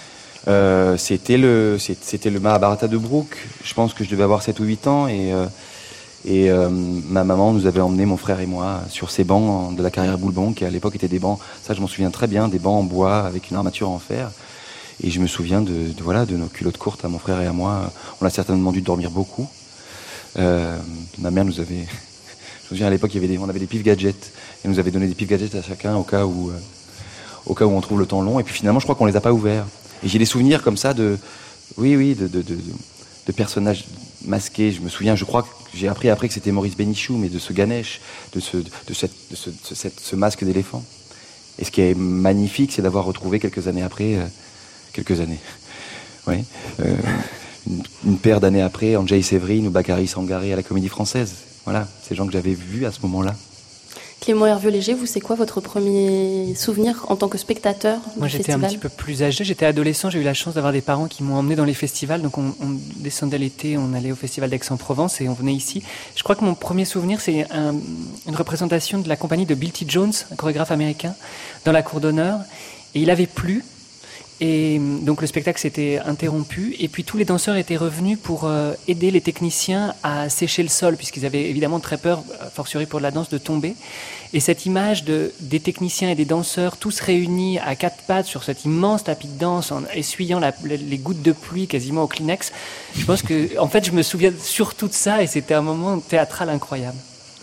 Euh, c'était le c'était le Mahabharata de Brooke. Je pense que je devais avoir sept ou huit ans et euh, Et euh, ma maman nous avait emmené, mon frère et moi, sur ces bancs de la carrière Boulbon, qui à l'époque étaient des bancs, ça je m'en souviens très bien, des bancs en bois avec une armature en fer. Et je me souviens de, de, voilà, de nos culottes courtes à mon frère et à moi. On a certainement dû dormir beaucoup. Euh, ma mère nous avait... Je me souviens à l'époque, il y avait des, on avait des pif gadgets. Elle nous avait donné des pif gadgets à chacun au cas où, euh, au cas où on trouve le temps long. Et puis finalement, je crois qu'on les a pas ouverts. Et j'ai des souvenirs comme ça de... Oui, oui, de... de, de, de de personnages masqués. Je me souviens, je crois que j'ai appris après que c'était Maurice Bénichou, mais de ce Ganesh, de ce, de cette, de ce, de cette, ce masque d'éléphant. Et ce qui est magnifique, c'est d'avoir retrouvé quelques années après, euh, quelques années, oui, euh, une, une paire d'années après, Andrzej Séverine ou Bakary Sangaré à la Comédie Française. Voilà, ces gens que j'avais vus à ce moment-là. Clément Hervieux-Léger, vous, c'est quoi votre premier souvenir en tant que spectateur du Moi, j'étais festival ? un petit peu plus âgé. J'étais adolescent. J'ai eu la chance d'avoir des parents qui m'ont emmené dans les festivals. Donc, on, on descendait l'été, on allait au festival d'Aix-en-Provence et on venait ici. Je crois que mon premier souvenir, c'est un, une représentation de la compagnie de Bill T. Jones, un chorégraphe américain, dans la cour d'honneur. Et il avait plu. Et donc le spectacle s'était interrompu et puis tous les danseurs étaient revenus pour euh, aider les techniciens à sécher le sol puisqu'ils avaient évidemment très peur, a fortiori pour la danse, de tomber. Et cette image de, des techniciens et des danseurs tous réunis à quatre pattes sur cet immense tapis de danse en essuyant la, les gouttes de pluie quasiment au Kleenex, je pense que, en fait, je me souviens surtout de ça et c'était un moment théâtral incroyable.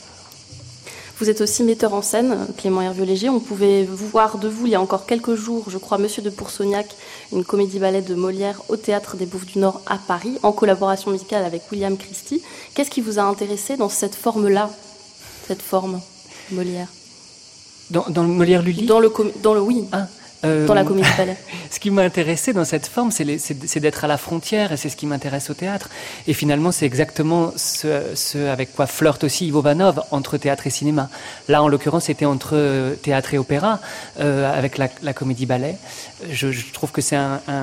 Vous êtes aussi metteur en scène, Clément Hervieux-Léger. On pouvait voir de vous, il y a encore quelques jours, je crois, Monsieur de Pourceaugnac, une comédie-ballet de Molière au Théâtre des Bouffes du Nord à Paris, en collaboration musicale avec William Christie. Qu'est-ce qui vous a intéressé dans cette forme-là, cette forme Molière? Dans, dans le Molière Lully Dans le, dans le oui. Ah. Euh, dans la comédie-ballet. Ce qui m'a intéressé dans cette forme, c'est, les, c'est, c'est d'être à la frontière, et c'est ce qui m'intéresse au théâtre. Et finalement, c'est exactement ce, ce avec quoi flirte aussi Ivo Vanov, entre théâtre et cinéma. Là, en l'occurrence, c'était entre théâtre et opéra, euh, avec la, la comédie-ballet. Je, je trouve que c'est un, un,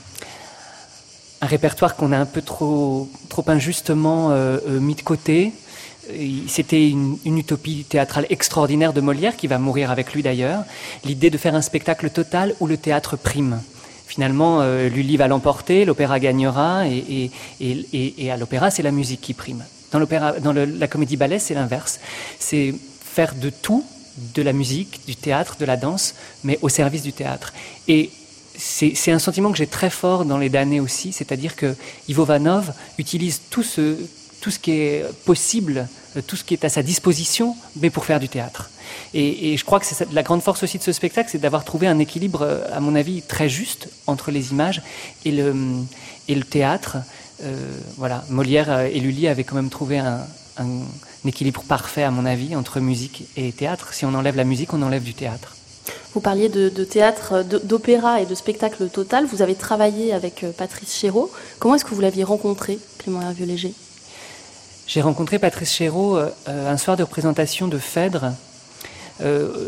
un répertoire qu'on a un peu trop, trop injustement euh, euh, mis de côté. C'était une, une utopie théâtrale extraordinaire de Molière, qui va mourir avec lui d'ailleurs. L'idée de faire un spectacle total où le théâtre prime. Finalement, euh, Lully va l'emporter, l'opéra gagnera, et, et, et, et, et à l'opéra, c'est la musique qui prime. Dans, l'opéra, dans le, la comédie-ballet, c'est l'inverse. C'est faire de tout, de la musique, du théâtre, de la danse, mais au service du théâtre. Et c'est, c'est un sentiment que j'ai très fort dans les damnés aussi, c'est-à-dire que Ivo Vanov utilise tout ce... tout ce qui est possible, tout ce qui est à sa disposition, mais pour faire du théâtre. Et, et je crois que c'est la grande force aussi de ce spectacle, c'est d'avoir trouvé un équilibre, à mon avis, très juste entre les images et le, et le théâtre. Euh, voilà, Molière et Lully avaient quand même trouvé un, un, un équilibre parfait, à mon avis, entre musique et théâtre. Si on enlève la musique, on enlève du théâtre. Vous parliez de, de théâtre, de, d'opéra et de spectacle total. Vous avez travaillé avec Patrice Chéreau. Comment est-ce que vous l'aviez rencontré, Clément Hervieux-Léger ? J'ai rencontré Patrice Chéreau euh, un soir de représentation de Phèdre euh,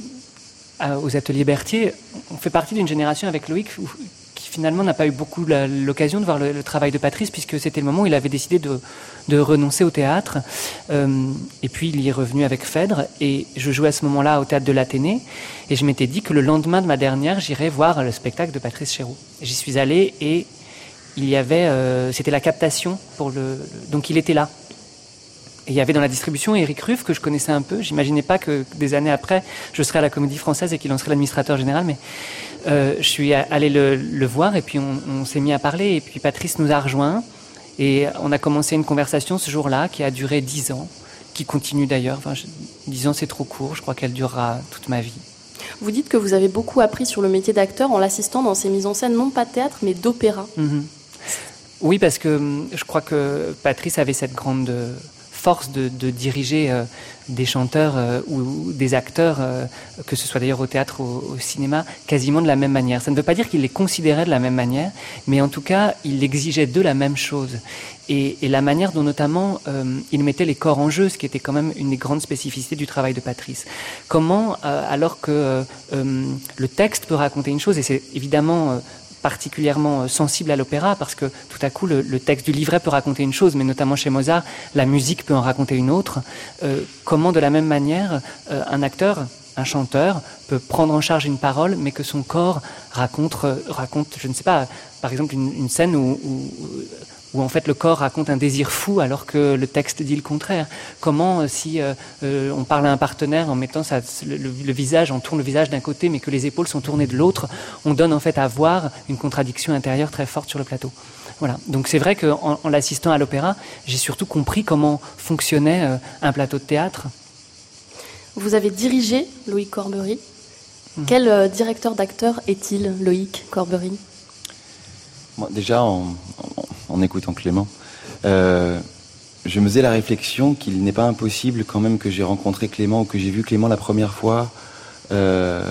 à, aux ateliers Berthier. On fait partie d'une génération avec Loïc où, qui finalement n'a pas eu beaucoup la, l'occasion de voir le, le travail de Patrice, puisque c'était le moment où il avait décidé de, de renoncer au théâtre. Euh, et puis il y est revenu avec Phèdre, et je jouais à ce moment-là au théâtre de l'Athénée, et je m'étais dit que le lendemain de ma dernière, j'irais voir le spectacle de Patrice Chéreau. J'y suis allé et il y avait, euh, c'était la captation pour le, donc il était là. Et il y avait dans la distribution Éric Ruff, que je connaissais un peu. J'imaginais pas que des années après, je serais à la Comédie Française et qu'il en serait l'administrateur général, mais euh, je suis allé le, le voir et puis on, on s'est mis à parler. Et puis Patrice nous a rejoints et on a commencé une conversation ce jour-là qui a duré dix ans, qui continue d'ailleurs. Enfin, je, dix ans, c'est trop court. Je crois qu'elle durera toute ma vie. Vous dites que vous avez beaucoup appris sur le métier d'acteur en l'assistant dans ses mises en scène, non pas de théâtre, mais d'opéra. Mm-hmm. Oui, parce que je crois que Patrice avait cette grande force de, de diriger euh, des chanteurs euh, ou, ou des acteurs, euh, que ce soit d'ailleurs au théâtre ou au, au cinéma, quasiment de la même manière. Ça ne veut pas dire qu'il les considérait de la même manière, mais en tout cas, il exigeait d'eux la même chose. Et, et la manière dont notamment euh, il mettait les corps en jeu, ce qui était quand même une des grandes spécificités du travail de Patrice. Comment, euh, alors que euh, euh, le texte peut raconter une chose, et c'est évidemment... Euh, particulièrement sensible à l'opéra, parce que tout à coup le, le texte du livret peut raconter une chose, mais notamment chez Mozart, la musique peut en raconter une autre. Euh, comment de la même manière euh, un acteur, un chanteur peut prendre en charge une parole, mais que son corps raconte, raconte je ne sais pas, par exemple une, une scène où, où où en fait le corps raconte un désir fou alors que le texte dit le contraire. Comment, si euh, euh, on parle à un partenaire en mettant sa, le, le visage, on tourne le visage d'un côté mais que les épaules sont tournées de l'autre, on donne en fait à voir une contradiction intérieure très forte sur le plateau. Voilà. Donc c'est vrai qu'en en l'assistant à l'opéra, j'ai surtout compris comment fonctionnait euh, un plateau de théâtre. Vous avez dirigé Loïc Corbery. Mmh. Quel euh, directeur d'acteur est-il, Loïc Corbery ? Moi, déjà, en, en, en écoutant Clément, euh, je me faisais la réflexion qu'il n'est pas impossible quand même que j'ai rencontré Clément ou que j'ai vu Clément la première fois euh,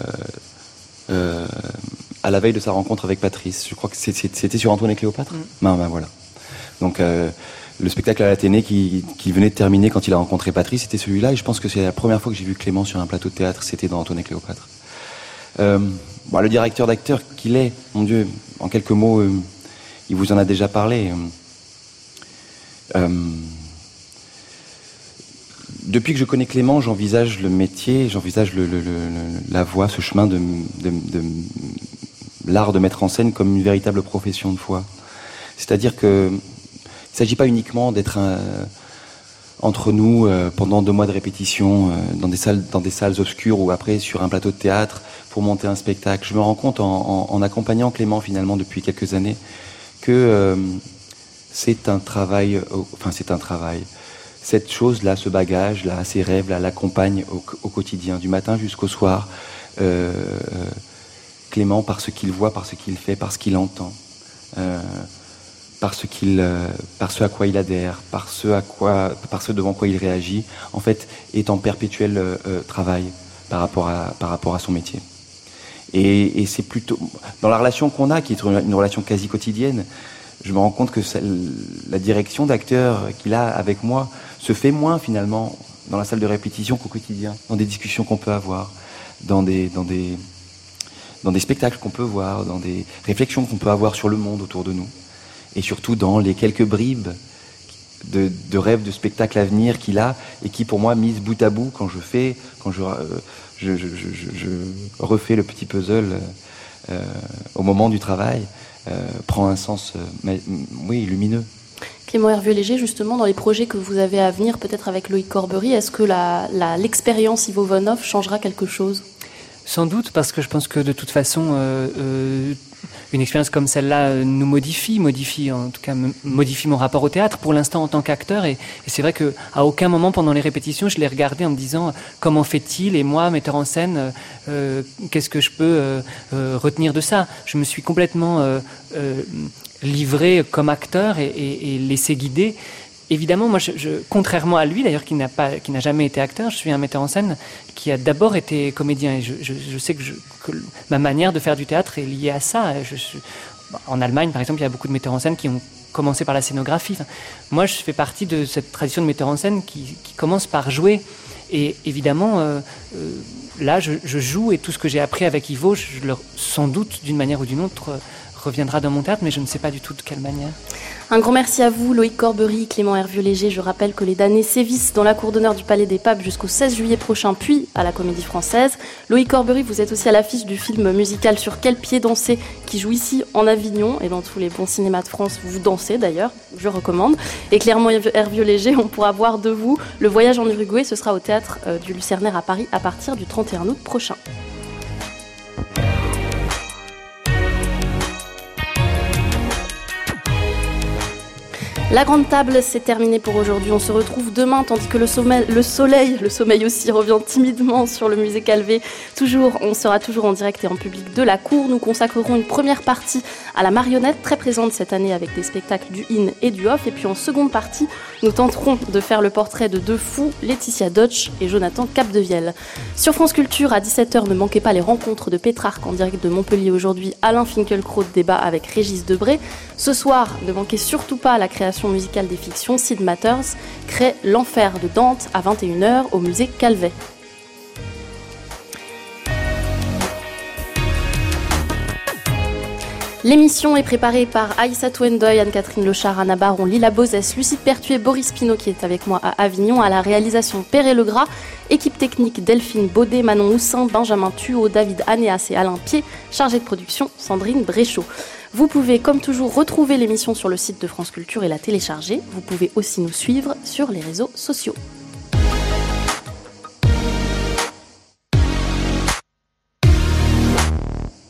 euh, à la veille de sa rencontre avec Patrice. Je crois que c'était sur Antoine et Cléopâtre. Mm. Ben, ben, voilà. Donc, euh, le spectacle à l'Athénée qui, qui venait de terminer quand il a rencontré Patrice, c'était celui-là. Et je pense que c'est la première fois que j'ai vu Clément sur un plateau de théâtre, c'était dans Antoine et Cléopâtre. Euh, bon, le directeur d'acteur qu'il est, mon Dieu, en quelques mots, euh, il vous en a déjà parlé. Euh, depuis que je connais Clément, j'envisage le métier, j'envisage le, le, le, la voie, ce chemin de, de, de l'art de mettre en scène comme une véritable profession de foi. C'est-à-dire que il ne s'agit pas uniquement d'être un, entre nous euh, pendant deux mois de répétition euh, dans des salles, dans des salles obscures ou après sur un plateau de théâtre pour monter un spectacle. Je me rends compte en, en, en accompagnant Clément finalement depuis quelques années que euh, c'est un travail, euh, enfin c'est un travail. Cette chose-là, ce bagage-là, ces rêves-là, l'accompagne au, au quotidien, du matin jusqu'au soir. Euh, Clément, par ce qu'il voit, par ce qu'il fait, par ce qu'il entend, euh, par ce qu'il, euh, par ce à quoi il adhère, par ce à quoi, par ce devant quoi il réagit, en fait, est en perpétuel euh, travail par rapport à, par rapport à son métier. Et, et c'est plutôt dans la relation qu'on a, qui est une, une relation quasi quotidienne. Je me rends compte que ça, la direction d'acteur qu'il a avec moi se fait moins finalement dans la salle de répétition qu'au quotidien, dans des discussions qu'on peut avoir, dans des, dans des, dans des spectacles qu'on peut voir, dans des réflexions qu'on peut avoir sur le monde autour de nous, et surtout dans les quelques bribes de, de rêves de spectacles à venir qu'il a et qui, pour moi, mise bout à bout, quand je fais, quand je, euh, je, je, je, je refais le petit puzzle euh, au moment du travail, euh, prend un sens, euh, mais, oui, lumineux. Clément Hervieux-Léger, justement, dans les projets que vous avez à venir, peut-être avec Loïc Corbery, est-ce que la, la, l'expérience Ivo Vanov changera quelque chose ? Sans doute, parce que je pense que de toute façon, euh, euh, une expérience comme celle-là nous modifie, modifie en tout cas modifie mon rapport au théâtre pour l'instant en tant qu'acteur. Et, et c'est vrai que à aucun moment pendant les répétitions, je l'ai regardé en me disant comment fait-il et moi, metteur en scène, euh, qu'est-ce que je peux euh, euh, retenir de ça ? Je me suis complètement euh, euh, livré comme acteur et, et, et laissé guider. Évidemment, moi, je, je, contrairement à lui, d'ailleurs, qui n'a pas, qui n'a jamais été acteur, je suis un metteur en scène qui a d'abord été comédien. Et je, je, je sais que, je, que ma manière de faire du théâtre est liée à ça. Je, je, en Allemagne, par exemple, il y a beaucoup de metteurs en scène qui ont commencé par la scénographie. Enfin, moi, je fais partie de cette tradition de metteur en scène qui, qui commence par jouer. Et évidemment, euh, euh, là, je, je joue et tout ce que j'ai appris avec Ivo, je, je le, sans doute, d'une manière ou d'une autre, euh, reviendra dans mon théâtre, mais je ne sais pas du tout de quelle manière. Un grand merci à vous, Loïc Corbery, Clément Hervieux-Léger. Je rappelle que les damnés sévissent dans la cour d'honneur du Palais des Papes jusqu'au seize juillet prochain, puis à la Comédie Française. Loïc Corbery, vous êtes aussi à l'affiche du film musical Sur quel pied danser, qui joue ici en Avignon et dans tous les bons cinémas de France. Vous dansez d'ailleurs, je recommande. Et Clément Hervieux-Léger, on pourra voir de vous Le Voyage en Uruguay. Ce sera au théâtre du Lucernaire à Paris à partir du trente et un août prochain. La grande table, c'est terminé pour aujourd'hui. On se retrouve demain, tandis que le, sommeil, le soleil, le sommeil aussi revient timidement sur le musée Calvé. Toujours, on sera toujours en direct et en public de la cour. Nous consacrerons une première partie à la marionnette, très présente cette année avec des spectacles du in et du off. Et puis en seconde partie, nous tenterons de faire le portrait de deux fous, Laetitia Dodge et Jonathan Capdevielle. Sur France Culture, à dix-sept heures, ne manquez pas les rencontres de Pétrarque en direct de Montpellier aujourd'hui. Alain Finkielkraut débat avec Régis Debray. Ce soir, ne manquez surtout pas la création musicale des fictions. Sid Matters crée L'Enfer de Dante à vingt et une heures au musée Calvet. L'émission est préparée par Aïssatou Ndoye, Anne-Catherine Lechard, Anna Baron, Lila Bozès, Lucide Pertuis, Boris Pinault qui est avec moi à Avignon, à la réalisation Perret Legras, équipe technique Delphine Baudet, Manon Houssin, Benjamin Thuot, David Anéas et Alain Pied, chargé de production Sandrine Bréchot. Vous pouvez, comme toujours, retrouver l'émission sur le site de France Culture et la télécharger. Vous pouvez aussi nous suivre sur les réseaux sociaux.